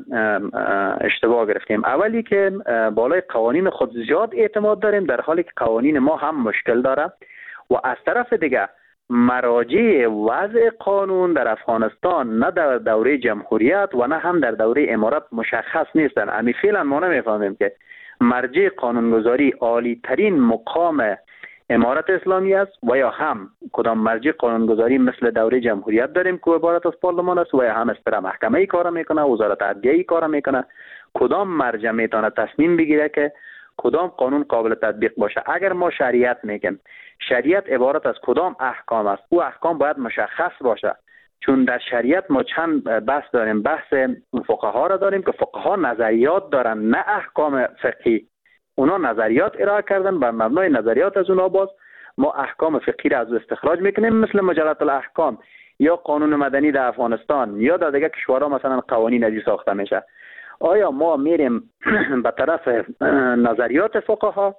اشتباه گرفتیم. اولی که بالای قوانین خود زیاد اعتماد داریم در حالی که قوانین ما هم مشکل داره و از طرف دیگه مراجع وضع قانون در افغانستان نه در دوره جمهوریت و نه هم در دوره امارت مشخص نیستن. امی فعلا ما نمیفهمیم که مرجع قانونگذاری عالی ترین مقام امارت اسلامی است و یا هم کدام مرجع قانونگذاری مثل دوره جمهوریت داریم که عبارت از پارلمان است و یا هم استرا محکمه ای کار میکنه، وزارت عدلیه ای کار میکنه. کدام مرجع میتونه تصمیم بگیره که کدام قانون قابل تطبیق باشه؟ اگر ما شریعت میگیم، شریعت عبارت از کدام احکام است؟ او احکام باید مشخص باشه، چون در شریعت ما چند بحث داریم. بحث فقها را داریم که فقها نظریات دارن نه احکام فقهی. اونا نظریات ارائه کردن، بر مبنای نظریات از اونا باز ما احکام فقهی را از استخراج میکنیم، مثل مجلت الاحکام یا قانون مدنی در افغانستان یا در دیگه کشورها مثلا قوانین ازی ساخته میشه. آیا ما میریم به طرف نظریات فقها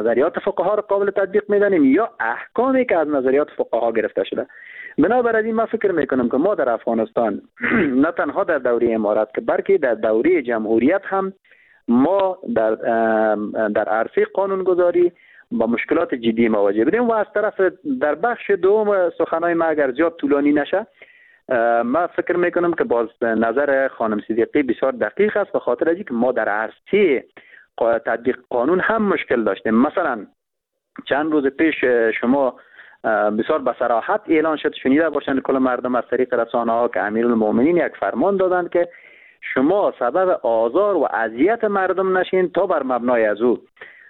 را قابل تطبیق میدانیم یا احکامی که از نظریات فقها گرفته شده؟ بنابراین من فکر میکنم که ما در افغانستان نه تنها در دوره امارت که بلکه در دوره جمهوریت هم ما در عرصه قانونگذاری با مشکلات جدی مواجه بودیم. و از طرف در بخش دوم سخنهای ما اگر زیاد طولانی نشه، من فکر میکنم که باز نظر خانم صدیقی بسیار دقیق است، به خاطر از اینکه ما در عرصه تطبیق قانون هم مشکل داشتیم. مثلا چند روز پیش شما بسیار به صراحت اعلان شد، شنیده باشند کل مردم از طریق رسانه‌ها که امیرالمومنین یک فرمان دادند که شما سبب آزار و اذیت مردم نشین تا بر مبنای از او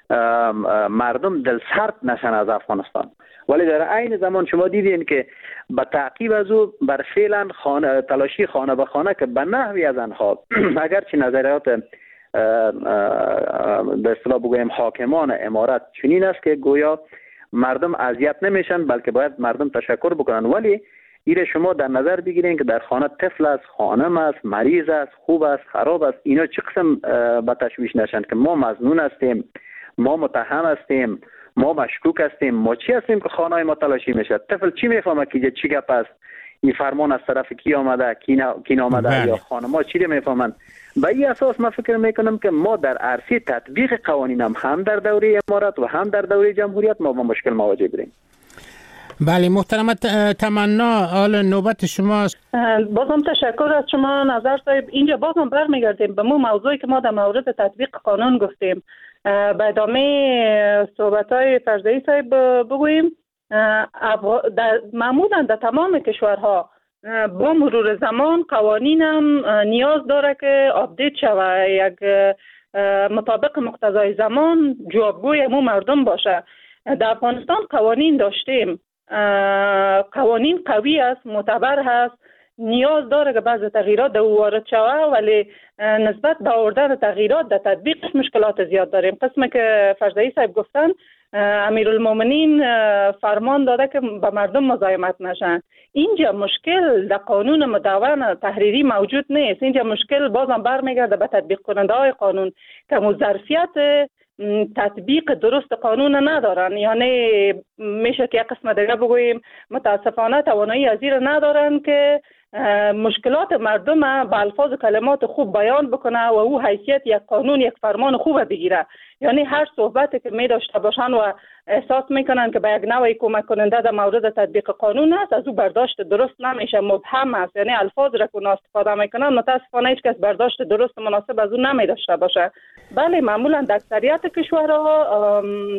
مردم دل سرد نشن از افغانستان. ولی در عین زمان شما دیدین که به تعقیب از او بر فعلا تلاشی خانه به خانه که به نحوی از آنها اگرچه نظریات به اصطلاح بگویم حاکمان امارت چنین است که گویا مردم اذیت نمیشن بلکه باید مردم تشکر بکنن، ولی ایره شما در نظر بگیرین که در خانه طفل است، خانم است، مریض است، خوب است، خراب است، اینا چه قسم به تشویش نشن که ما مظنون هستیم، ما متهم هستیم، ما مشکوک هستیم، ما چی هستیم که خانه ما تلاشی میشه؟ طفل چی میفهمه که چی گپ است این فرمان از طرف کی آمده کی آمده یا خانم‌ها چی میفهمند. به این اساس من فکر میکنم که ما در عرصه تطبیق قوانین هم در دوره امارات و هم در دوره جمهوریت ما با مشکل مواجه بودیم. بله محترم تمنا، حال نوبت شماست. بازم تشکر از شما نظر صاحب. اینجا بازم برمیگردیم به موضوعی که ما در مورد تطبیق قانون گفتیم. به ادامه صحبت‌های فرزایی صاحب بگوییم معمولا در تمام کشورها با مرور زمان قوانین هم نیاز داره که آپدیت شود، یک مطابق مقتضای زمان جوابگوی همو مردم باشه. در افغانستان قوانین داشتیم، قوانین قوی است، معتبر هست، نیاز داره که بعضی تغییرات در وارد شود، ولی نسبت به آوردن تغییرات در تطبیقش مشکلات زیاد داریم. قسمی که فرزایی صاحب گفتن امیرالمومنین فرمان داده که به مردم مزاحمت نشن. اینجا مشکل در قانون مدون تحریری موجود نیست. اینجا مشکل بازم برمیگرده به تطبیق کننده های قانون که ظرفیت تطبیق درست قانون ندارن. یعنی میشه که یک قسم دیگه بگوییم متاسفانه توانایی از این ندارن که مشکلات مردم به الفاظ و کلمات خوب بیان بکنه و او حیثیت یک قانون، یک فرمان خوب بگیره. یعنی هر صحبتی که می داشته باشن و احساس میکنن که به یک نوعی کمک کننده در مورد تطبیق قانون است، از او برداشت درست نمیشه، مبهم است. یعنی الفاظ را که استفاده میکنن متاسفانه هیچ کس برداشت درست مناسب از او نمی داشته باشه. بله معمولا در اکثریت کشورها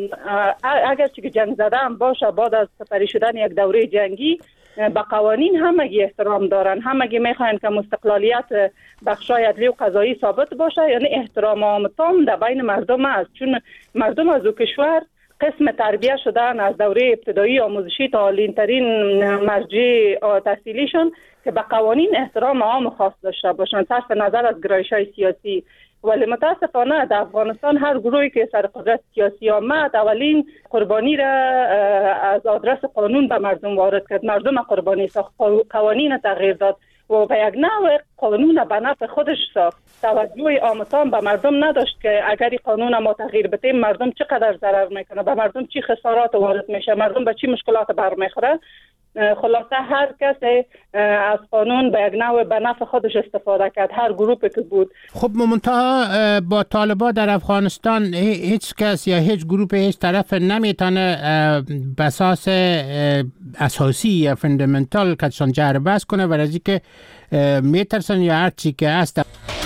اگرچه که جنگ زده هم باشه، بعد از سپری شدن یک دوره جنگی به قوانین همگی احترام دارن، همگی میخواین که مستقلالیت بخشای عدلی و قضایی ثابت باشه. یعنی احترام عام تام در بین مردم است، چون مردم از او کشور قسم تربیه شدن از دوره ابتدایی آموزشی تا عالی‌ترین مرجع تحصیلیشون که به قوانین احترام عام خاص داشته باشن صرف نظر از گرایش‌های سیاسی. ولی متاسفانه در افغانستان هر گروهی که سر قدرت سیاسی آمد اولین قربانی را از آدرس قانون به مردم وارد کرد، مردم قربانی ساخت، قوانین تغییر داد و به یک نوع قانون به نفع خودش ساخت. توجه عامتان به مردم نداشت که اگر این قانون ما تغییر بدیم مردم چقدر ضرر میکنه، به مردم چی خسارات وارد میشه، مردم به چی مشکلات برمیخوره. خلاصه هر کس از قانون به یک نوع به نفع خودش استفاده کرد، هر گروهی که بود. خب منتها با طالبان در افغانستان هیچ کس یا هیچ گروه هیچ طرف نمیتونه به اساس اساسی یا فندامنتال کتشان جهر بس کنه و از اینکه میترسن یا هر چی که هست.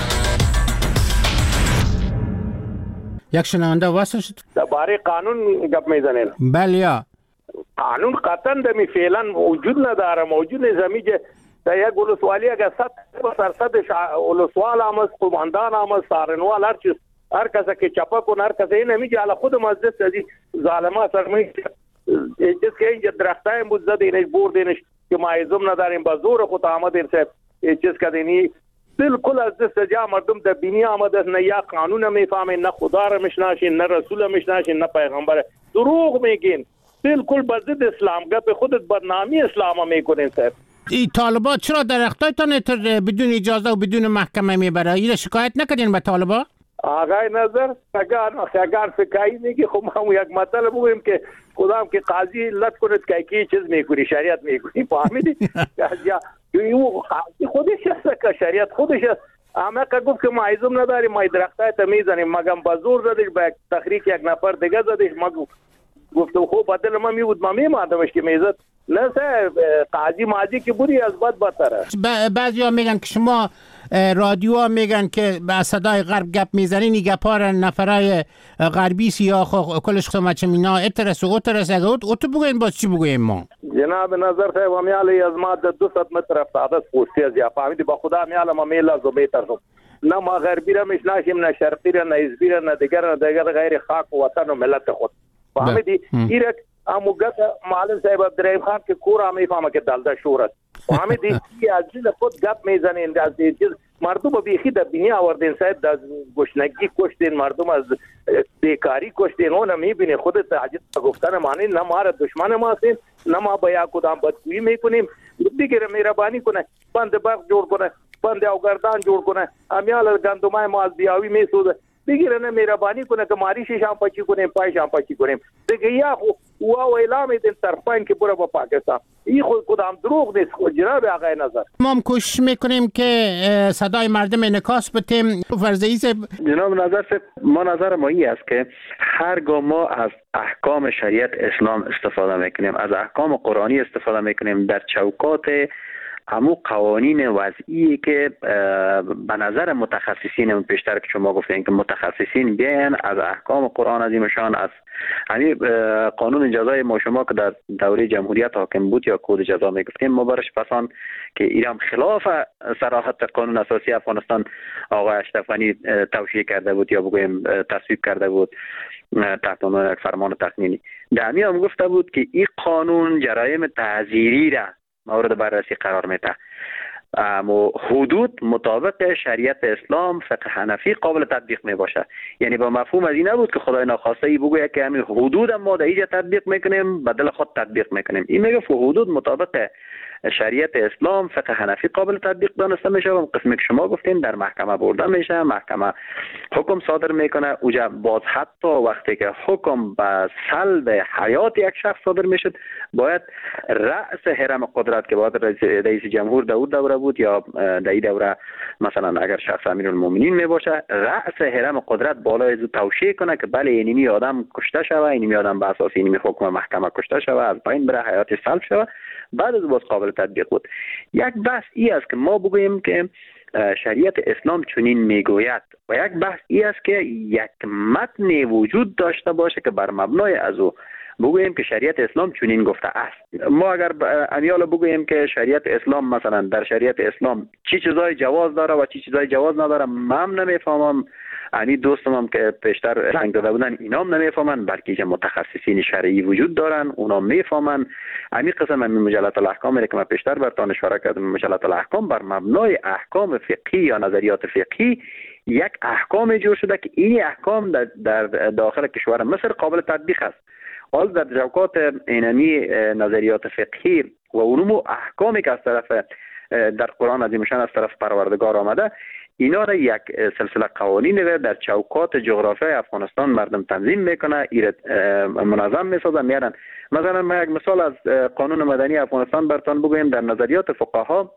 یک شنونده واسه شد درباره قانون گپ میزنین. بله یا قانون قطعا دمی فعلا وجود نداره، موجود نظامی در یک ولسوالی اگر 100% ولسوال هم است، قماندان هم است، سارنوال هر کسی که چپا کنه هر کسی این نمیگه علا خود مزدست از این ظالمه سرمی جس که اینجا درختای بود زدینش بردینش که معیزم نداریم با زور خود آمدین صاحب چیز کدینی بالکل از دست جا مردم در بینی آمده نه یا قانون میفهمین، نه خدا را میشناسین، نه رسول را میشناسین، نه پیغمبر. دروغ میگین، بالکل با ضد اسلام گپ خودت بدنامی اسلام میکنین صاحب. این طالبان چرا درختایتان بدون اجازه و بدون محکمه میبره؟ این شکایت نکردین به طالبان؟ آقای نظر اگر فکایی میگی خب ما یک مطلب بگویم که خدام که قاضی لط کنید که کی چیز میکنی شریعت میکنی فهمیدی؟ یا خودش است که شریعت خودش است. اما که گفت که ما عیزم نداریم ما درختای تا میزنیم مگم با زور زدش با تخریک یک نفر دیگه زدش ما گفتم خب بدل ما میبود ما میماندمش که میزد نه سر قاضی ماضی که بودی از بد بدتره. بعضی ها میگن که شما رادیو ها میگن که به صدای غرب گپ میزنین این گپ ها را نفرای غربی سیاه کلش خمچه مینا اترس و اترس اگه اتو بگوین باز چی بگوین ما؟ جناب نظر صاحب همیالی از ما در 200 متر افتاده است پوستی از یا فهمیدی با خدا همیالا ما میلا زو میترسم نه ما غربی را میشناسیم نه شرقی را نه ازبی را نه دیگر غیر خاک و وطن و ملت خود فهمیدی؟ ایرک اموگت معلم صاحب عبدالرحیم خان که کور میفهمه که دلده شور است فهمیدی؟ ای از جز خود گپ میزنین از چیز مردم بیخی در بینی آوردین صاحب از گشنگی کشتین مردم از بیکاری کشتین اون میبینی خودت عجیب گفتن معنی نه ما را دشمن ما هستیم نه ما با یا کدام بدگویی میکنیم بگیره مهربانی کنه بند برق جوړ کنه بند اوگردان جوړ کنه امیال گندمای ما از بیاوی میسوده بگیره نه مهربانی کنه که ماریشش هم پچی کنیم پایش هم پچی کنیم دیگه یا و اعلام دین طرفین که برو با پاکستان این خود کدام دروغ نیست خود جناب آقای نظر. ما هم کوشش میکنیم که صدای مردم انعکاس بدیم. فرضی جناب نظر ما نظر ما این است که هرگاه ما از احکام شریعت اسلام استفاده میکنیم، از احکام قرآنی استفاده میکنیم در چوکات همو قوانین وضعی که به نظر متخصصین، پیشتر که شما گفتین که متخصصین بیان از احکام قرآن عظیمشان، از همین قانون جزای ما شما که در دوره جمهوریت حاکم بود یا کد جزا میگفتیم، ما برش پسان که ایران خلاف صراحت قانون اساسی افغانستان آقای اشرف غنی توشیح کرده بود یا بگویم تصویب کرده بود تحت عنوان یک فرمان تقنینی. در همین هم گفته بود که این قانون جرایم تعزیری را مورد بررسی قرار میده. حدود مطابق شریعت اسلام فقه حنفی قابل تطبیق می باشه. یعنی با مفهوم از این نبود که خدای ناخواسته ای بگوید که همین حدود ما در اینجا تطبیق میکنیم بدل خود تطبیق میکنیم. این میگه حدود مطابق شریعت اسلام فقه حنفی قابل تطبیق دانسته میشه و قسمی که شما گفتین در محکمه برده میشه، محکمه حکم صادر میکنه. اوجا باز حتی وقتی که حکم به سلب حیات یک شخص صادر میشد، باید رأس حرم قدرت که باید رئیس جمهور دوره بود یا در این دوره مثلا اگر شخص امیرالمومنین میباشه، رأس حرم قدرت بالای از توشیح کنه که بله اینمی آدم کشته شوه، اینمی آدم به اساس اینمی حکم محکمه کشته شوه، از پایین بره حیات سلب شوه، بعد از باز قابل تطبیق بود. یک بحث ای است که ما بگوییم که شریعت اسلام چنین میگوید و یک بحث ای است که یک متن وجود داشته باشه که بر مبنای از او بگوییم که شریعت اسلام چنین گفته است. ما اگر امیال بگوییم که شریعت اسلام مثلا در شریعت اسلام چی چیزای جواز داره و چی چیزای جواز نداره، من نمیفهمم، یعنی دوستم هم که پیشتر رنگ داده بودن اینام نمیفهمن، بلکه متخصصین شرعی وجود دارن اونا میفهمن. همین قسم همین مجلات الاحکام که من پیشتر براتون اشاره کردم، مجلات الاحکام بر مبنای احکام فقهی یا نظریات فقهی یک احکام جور شده که این احکام در داخل کشور مصر قابل تطبیق است. حال در جوکات اینمی نظریات فقهی و علوم احکامی که از طرف در قرآن عظیمشان از طرف پروردگار آمده، اینا را یک سلسله قوانین را در چوکات جغرافیای افغانستان مردم تنظیم میکنه، منظم میسازن میارن. مثلا ما یک مثال از قانون مدنی افغانستان براتون بگویم. در نظریات فقها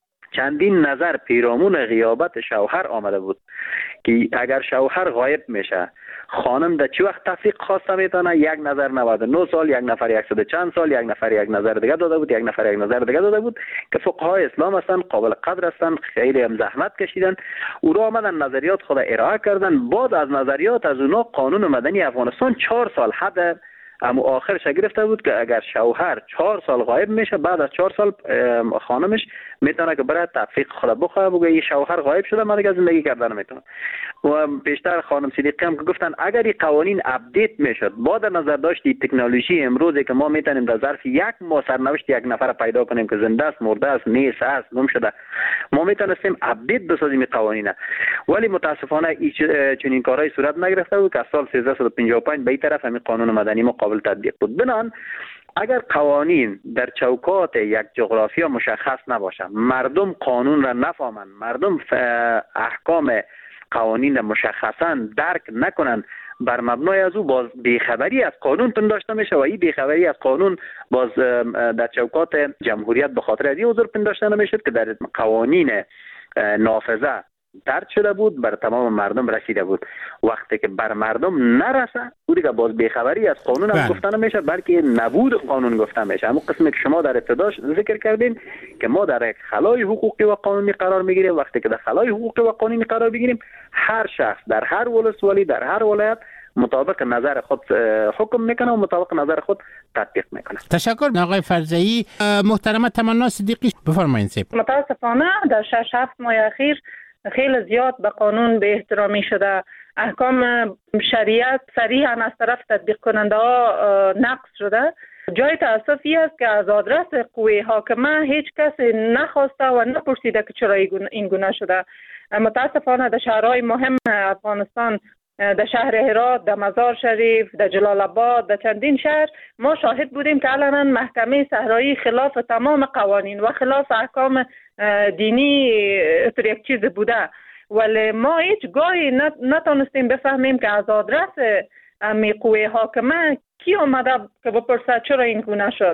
چندین نظر پیرامون غیابت شوهر آمده بود که اگر شوهر غایب میشه خانم در چه وقت تفریق خواسته میتونه. یک نظر 99 سال، یک نفر 100 چند سال، یک نفر یک نظر دیگه داده بود، یک نفر یک نظر دیگه داده بود که فقهای اسلام هستن، قابل قدر هستن، خیلی هم زحمت کشیدن، او را آمدن نظریات خود ارائه کردن. بعد از نظریات از اونا قانون مدنی افغانستان 4 سال حد اما آخرش گرفته بود که اگر شوهر 4 سال غایب میشه، بعد از 4 سال خانمش میتونه که برای تفریق خود بخواه بگه این شوهر غایب شده من دیگه زندگی کردن میتونه. و پیشتر خانم صدیقی هم که گفتن اگر این قوانین اپدیت میشد با در نظر داشت تکنولوژی امروزی که ما میتونیم در ظرف 1 ماه سرنوشت یک نفر پیدا کنیم که زنده است، مرده است، نیست است، گم شده، ما میتونستیم اپدیت بسازیم این قوانین. ولی متاسفانه چنین کارهای صورت نگرفته بود که از سال 1355 به این طرف همین قانون مدنی ما قابل تطبیق بود. بنان اگر قوانین در چوکات یک جغرافیا مشخص نباشه، مردم قانون را نفهمن، مردم احکام قوانین را مشخصا درک نکنن، بر مبنای از او باز بیخبری از قانون تن داشته میشه و این بیخبری از قانون باز در چوکات جمهوریت به خاطر از این حضور پنداشته نمیشد که در قوانین نافذه درد شده بود، بر تمام مردم رسیده بود. وقتی که بر مردم نرسه او دیگه باز بیخبری از قانون هم گفته نمیشه، بلکه نبود قانون گفته میشه. همون قسمی که شما در ابتداش ذکر کردین که ما در یک خلای حقوقی و قانونی قرار میگیریم. وقتی که در خلای حقوقی و قانونی قرار بگیریم، هر شخص در هر ولسوالی در هر ولایت مطابق نظر خود حکم میکنه و مطابق نظر خود تطبیق میکنه. تشکر آقای فرزایی. محترمه تمنا صدیقی بفرمایید. متاسفانه در 6-7 ماه اخیر خیلی زیاد به قانون به احترامی شده. احکام شریعت صریحاً از طرف تطبیق کننده ها نقض شده. جای تأسفی است که از آدرس قوه حاکمه هیچ کسی نخواسته و نپرسیده که چرا این گونه شده. متاسفانه در شهرهای مهم افغانستان، در شهر هرات، در مزار شریف، در جلال آباد، در چندین شهر ما شاهد بودیم که علنا محکمه صحرایی خلاف تمام قوانین و خلاف احکام دینی یک چیز بوده، ولی ما هیچ گاهی نتونستیم بفهمیم که از آدرس قوه حاکمه کی آمده که بپرسه چرا این گونه شد.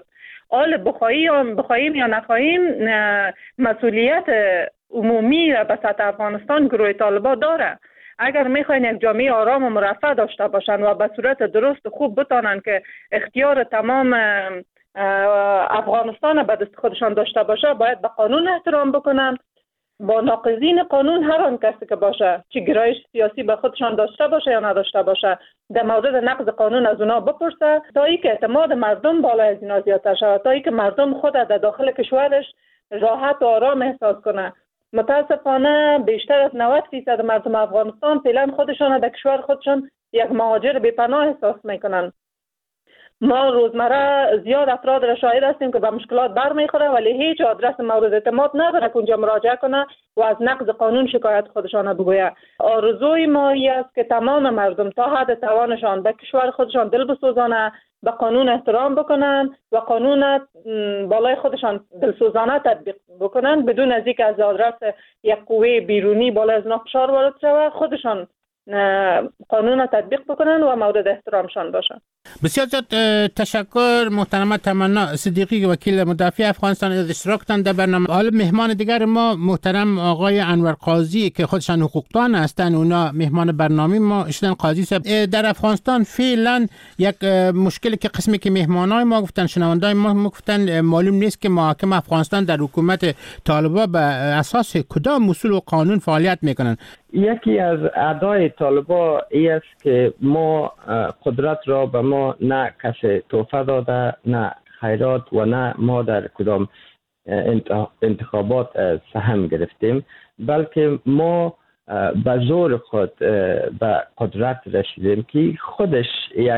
آل بخواهیم یا نخواهیم مسئولیت عمومی را به سطح افغانستان گروه طالبان داره. اگر میخواین یک جامعه آرام و مرفه داشته باشن و به صورت درست خوب بتانن که اختیار تمام افغانستان به دست خودشان داشته باشه، باید به قانون احترام بکنن. با ناقضین قانون هر آن کسی که باشه، چه گرایش سیاسی به خودشان داشته باشه یا نداشته باشه، در مورد نقض قانون از اونا بپرسه تا اینکه اعتماد مردم بالای از اینا زیادتر شود، تا اینکه مردم خود در داخل کشورش راحت و آرام احساس کنه. متاسفانه بیشتر از 90% مردم افغانستان فعلا خودشان در کشور خودشان یک مهاجر بی‌پناه احساس میکنن. ما روزمره زیاد افراد را شاهد هستیم که به مشکلات برمیخوره ولی هیچ آدرس مورد اعتماد نداره که اونجا مراجعه کنه و از نقض قانون شکایت خودشان بگویه. آرزوی ما است که تمام مردم تا حد توانشان به کشور خودشان دل بسوزانه، به قانون احترام بکنن و قانون بالای خودشان دلسوزانه تطبیق بکنن بدون از اینکه از آدرس یک قوه بیرونی بالای از فشار وارد شود، خودشان قانون تطبیق بکنن و مورد احترامشان باشن. بسیار زیاد تشکر محترمه تمنا صدیقی وکیل مدافع افغانستان از اشتراک در برنامه. حالا مهمان دیگر ما محترم آقای انور قاضی که خودشان حقوقدان هستند، اونا مهمان برنامه ما شدن. قاضی صاحب، در افغانستان فعلا یک مشکلی که قسمی که مهمانای ما گفتن، شنوندای ما گفتن، معلوم نیست که محاکم افغانستان در حکومت طالبان به اساس کدام اصول و قانون فعالیت میکنن. یکی از ادعای طالبان این است که ما قدرت را به ما نه کسی تحفه داده، نه خیرات و نه ما در کدام انتخابات سهم گرفتیم، بلکه ما به زور خود به قدرت رسیدیم که خودش یک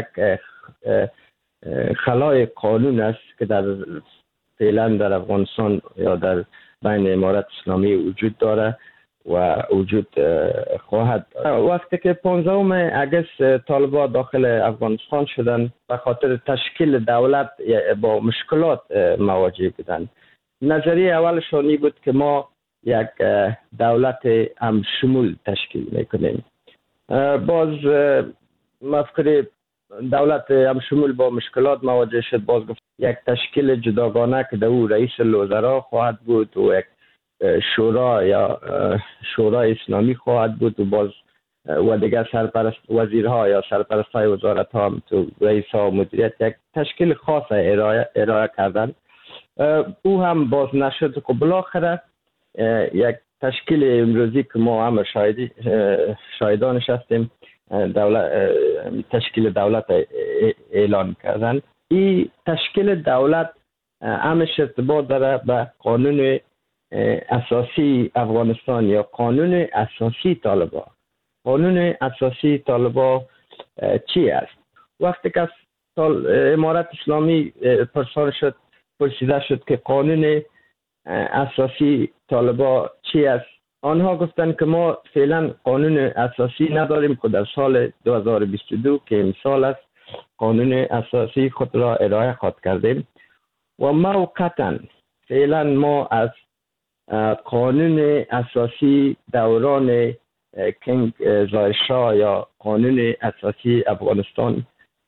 خلای قانون است که در فعلا در افغانستان یا در بین امارت اسلامی وجود داره و وجود خواهد. وقتی که 15 اگست طالبان داخل افغانستان شدن به خاطر تشکیل دولت با مشکلات مواجه بودند. نظریه اولشان بود که ما یک دولت همشمول تشکیل میکنیم. باز مفکر دولت همشمول با مشکلات مواجه شد، باز گفت یک تشکیل جداگانه که در او رئیس الوزراء خواهد بود و یک شورا یا شورای اسلامی خواهد بود و باز و دیگر سرپرست وزیرها یا سرپرستای وزارت ها تو رئیس ها مدیریت یک تشکیل خاص ارائه کردن. او هم باز نشد که بالاخره یک تشکیل امروزی که ما هم شاهدانش هستیم تشکیل دولت اعلان کردن. این تشکیل دولت همش ارتباط داره به قانون اساسی افغانستان یا قانون اساسی طالبان. قانون اساسی طالبان چی است؟ وقتی که امارت اسلامی پرسیده شد که قانون اساسی طالبان چی است، آنها گفتن که ما فعلا قانون اساسی نداریم که در سال 2022 که امسال است قانون اساسی خود را ارائه خواهد کردیم و موقتا فعلا ما از قانون اساسی دوران کنگ ظاهرشاه یا قانون اساسی افغانستان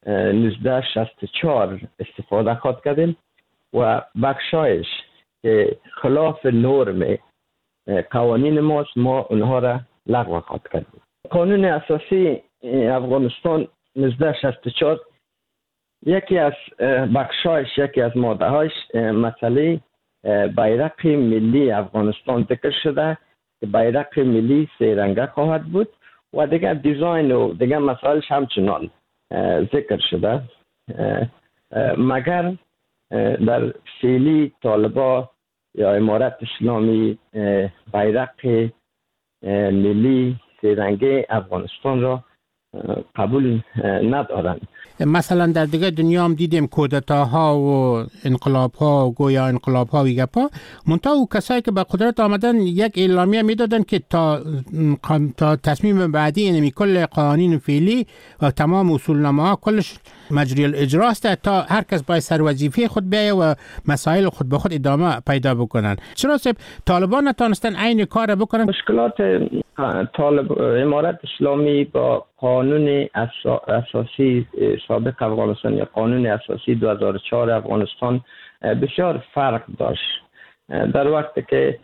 1964 استفاده خواهد کردیم و بخشایش که خلاف نرم قوانین ماست ما اونها را لغو خواهد کردیم. قانون اساسی افغانستان 1964 یکی از بخشایش، یکی از ماده‌هاش مسئله بیرق ملی افغانستان ذکر شده که بیرق ملی سه رنگه خواهد بود و دیگر دیزاین و دیگر مسائلش همچنان ذکر شده، مگر در فعلی طالبان یا امارت اسلامی بیرق ملی سه رنگه افغانستان را قبول ندارند. مثلا در دیگه دنیا هم دیدیم کودتاها و انقلابها و گویا انقلابها و گپا، منتها او کسایی که به قدرت آمدن یک اعلامیه میدادن که تا تصمیم بعدی یعنی کل قوانین فعلی و تمام اصولنامه ها کلش مجری الاجرا است تا هر کس باید سر وظیفه خود بیایه و مسائل خود به خود ادامه پیدا بکنن. چرا طالبان نتونستن عین کار بکنن؟ مشکلات امارت اسلامی با قانون اساسی سابق افغانستان یا قانون اساسی 2004 افغانستان بسیار فرق داشت. در وقتی که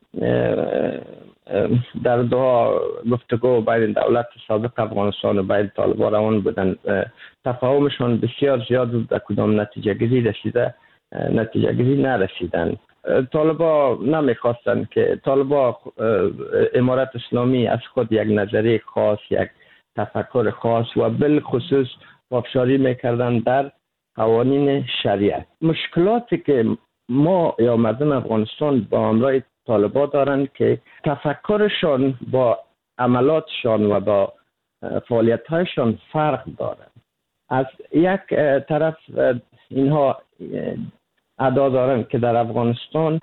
در دو گفتگو بین دولت سابق افغانستان و بین طالبان روان بودن، تفاهمشان بسیار زیاد بود، به کدام نتیجه گیری نرسیدن. طالبا نمیخواستن که امارت اسلامی از خود یک نظریه خاص، یک تفکر خاص و بالخصوص افشاری میکردن در قوانین شریعت. مشکلاتی که ما یا مردم افغانستان با همراه طالبان دارند که تفکرشان با عملاتشان و با فعالیت‌هایشان فرق دارند. از یک طرف اینها ادعا دارند که در افغانستان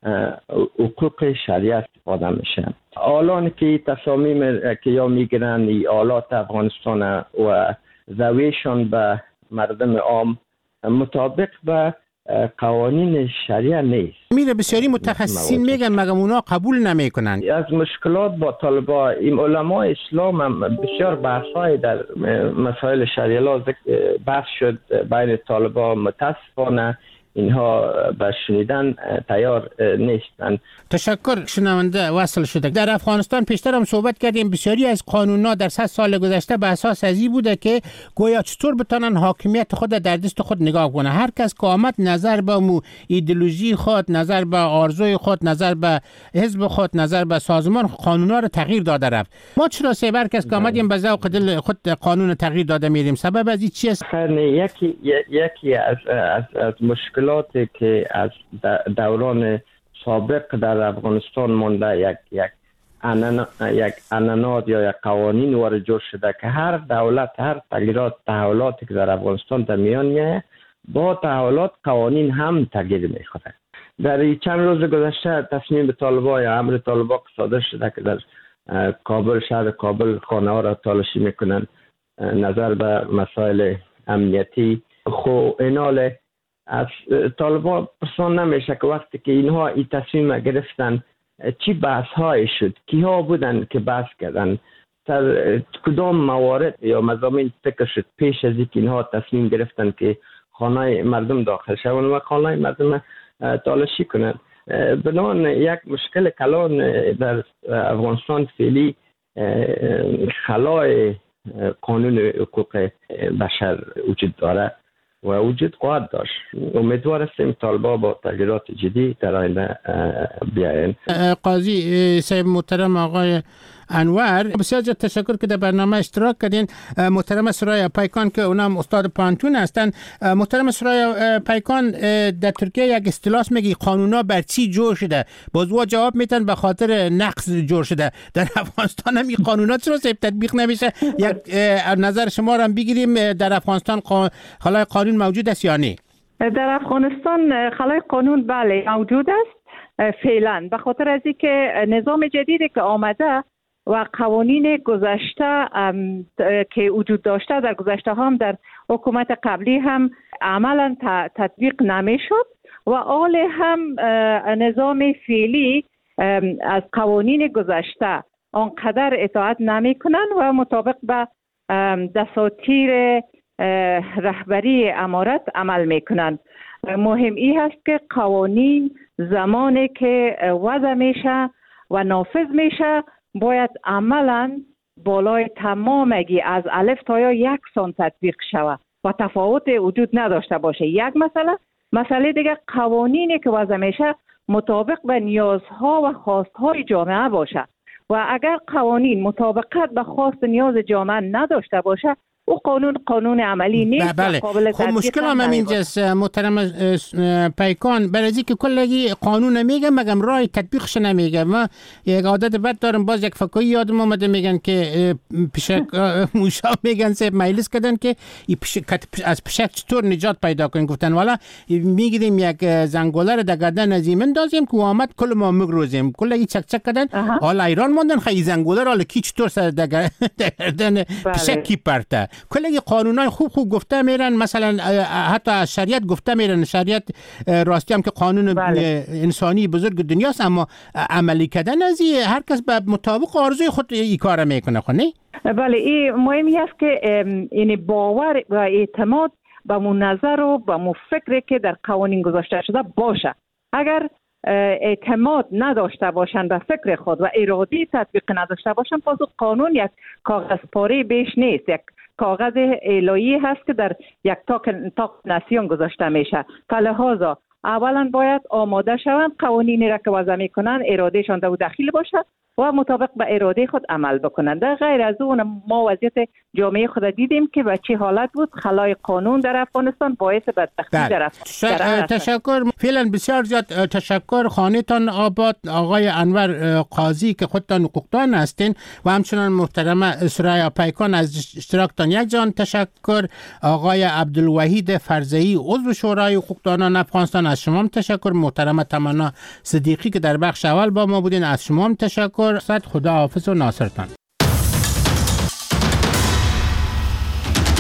حقوق شریعت استفاده میشه. الان که تصامیم که یا میگیرن ایالات افغانستان و زویشان به مردم عام مطابق به قوانین شریعه نیست. میره بسیاری متخصصین میگن مگه اونا قبول نمیکنن. از مشکلات با طالبان این علماء اسلام هم بسیار بحث‌های در مسائل شریعه بحث شد بین طالبان. متاسفانه اینها به شنیدن تیار نیستند. تشکر. شنونده وصل شده. در افغانستان پیشتر هم صحبت کردیم، بسیاری از قانون‌ها در 100 سال گذشته به اساس ازی بوده که گویا چطور بتونن حاکمیت خود در دست خود نگاه کنه. هر کس که آمد نظر به ایدئولوژی خود، نظر به آرزوی خود، نظر به حزب خود، نظر به سازمان از رو تغییر داده رفت. ما چرا سه کس که آمدیم به ذوق دل خود قانون تغییر داده میریم؟ سبب از این چی است؟ یکی از مشکلاتی که از دوران سابق در افغانستان مونده یک عنعنات یا یک قوانین وارد جور شده که هر دولت، هر تحولاتی که در افغانستان در میان میاد، با تحولات قوانین هم تغییر میخوره. در چند روز گذشته تصمیم به طالبان یا امر طالبان صادر شده که در کابل، شهر کابل، خانه ها را تالاشی میکنن نظر به مسائل امنیتی. خو اینال از طالبان پرسان نمیشه که وقتی که اینها این تصمیم گرفتن چی بحث های شد، کیها بودن که بحث کردن، در کدام موارد یا مضامین فکر شد پیش از اینکه اینها تصمیم گرفتن که خانه مردم داخل شون و خانه مردم تالاشی کنن. بنابراین یک مشکل کلان در افغانستان فعلی خلای قانون حقوق بشر وجود داره و وجود خواهد داشت. امیدوار هستیم طالبان با تغییرات جدی در آینده بیاین. قاضی صاحب محترم آقای انور، بسیار زیاد تشکر که در برنامه اشتراک کردین. محترم سرای پیکان که اونم استاد پانتون هستن. محترم سرای پیکان، در ترکیه یک اصطلاح میگی قانونا بر چی جور شده؟ بازوا جواب میتن به خاطر نقص جور شده. در افغانستان هم این قانونا چرا تطبیق نمیشه؟ یک نظر شما رو هم بگیریم. در افغانستان خلای قانون موجود است یا نه؟ در افغانستان خلای قانون بله موجود است فعلا، به خاطر از اینکه نظام جدیدی که آمده و قوانین گذشته که وجود داشته در گذشته هم در حکومت قبلی هم عملا تطبیق نمیشد و حال هم نظام فعلی از قوانین گذشته آنقدر اطاعت نمی کنن و مطابق به دساتیر رهبری امارت عمل می کنن. مهم این هست که قوانین زمانی که وضع میشه و نافذ میشه باید عملا بالای تمامگی از الف تا یا یکسان تطبیق شود و تفاوت وجود نداشته باشه. یک مسئله دیگه قوانینی که وضع میشه مطابق به نیازها و خواستهای جامعه باشه و اگر قوانین مطابقت به خواست نیاز جامعه نداشته باشه او قانون عملی نیست. بله. خب مشکل هم اینجاست محترم پیکان، برای اینکه کلگی قانون میگه مگم راه تطبیقش نمیگه. ما یک عادت بد دارم، باز یک فکایی یادم اومده میگن که پشک موشا میگن سه مجلس کردن که از پشک چطور نجات پیدا کنیم. گفتن والا میگیریم یک زنگوله رو در گردن از این مندازیم که آمد کل ما مگروزیم. کلگی چک کردن حالا ایران موندن خیلی زنگوله رو کی چطور سر در گردن پشک کی پرته. کلی قانونای خوب گفته میرن، مثلا حتی از شریعت گفته میرن. شریعت راستی هم که قانون انسانی بزرگ دنیاست، اما عملی کردن از هر کس به مطابق آرزوی خود این کار میکنه. خب نه؟ بله، این مهمی است که این باور و اعتماد به مو نظر و به مو فکری که در قوانین گذاشته شده باشه. اگر اعتماد نداشته باشند به فکر خود و ارادی تطبیق نداشته باشند، پس قانون یک کاغذ پاره بیش نیست، یک کاغذ الهی هست که در یک تاق نسیان گذاشته میشه. فلهذا اولا باید آماده شوند، قوانینی را که وضع میکنند ارادهشان در داخل باشد و مطابق به اراده خود عمل بکنند. در غیر از اون ما وضعیت جامعه خود دیدیم که به چه حالت بود. خلای قانون در افغانستان باعث بدبختی در تشکر. فعلا بسیار زیاد تشکر. خانه‌تان آباد آقای انور قاضی که خودتان حقوقدان هستین و همچنان محترمه سریا پیکان از اشتراکتان یک جان تشکر. آقای عبدالوحید فرزئی عضو شورای حقوقدانان افغانستان از شما تشکر. محترمه تمنا صدیقی که در بخش اول با ما بودین از شما تشکر. خدا حافظ و ناصرتان.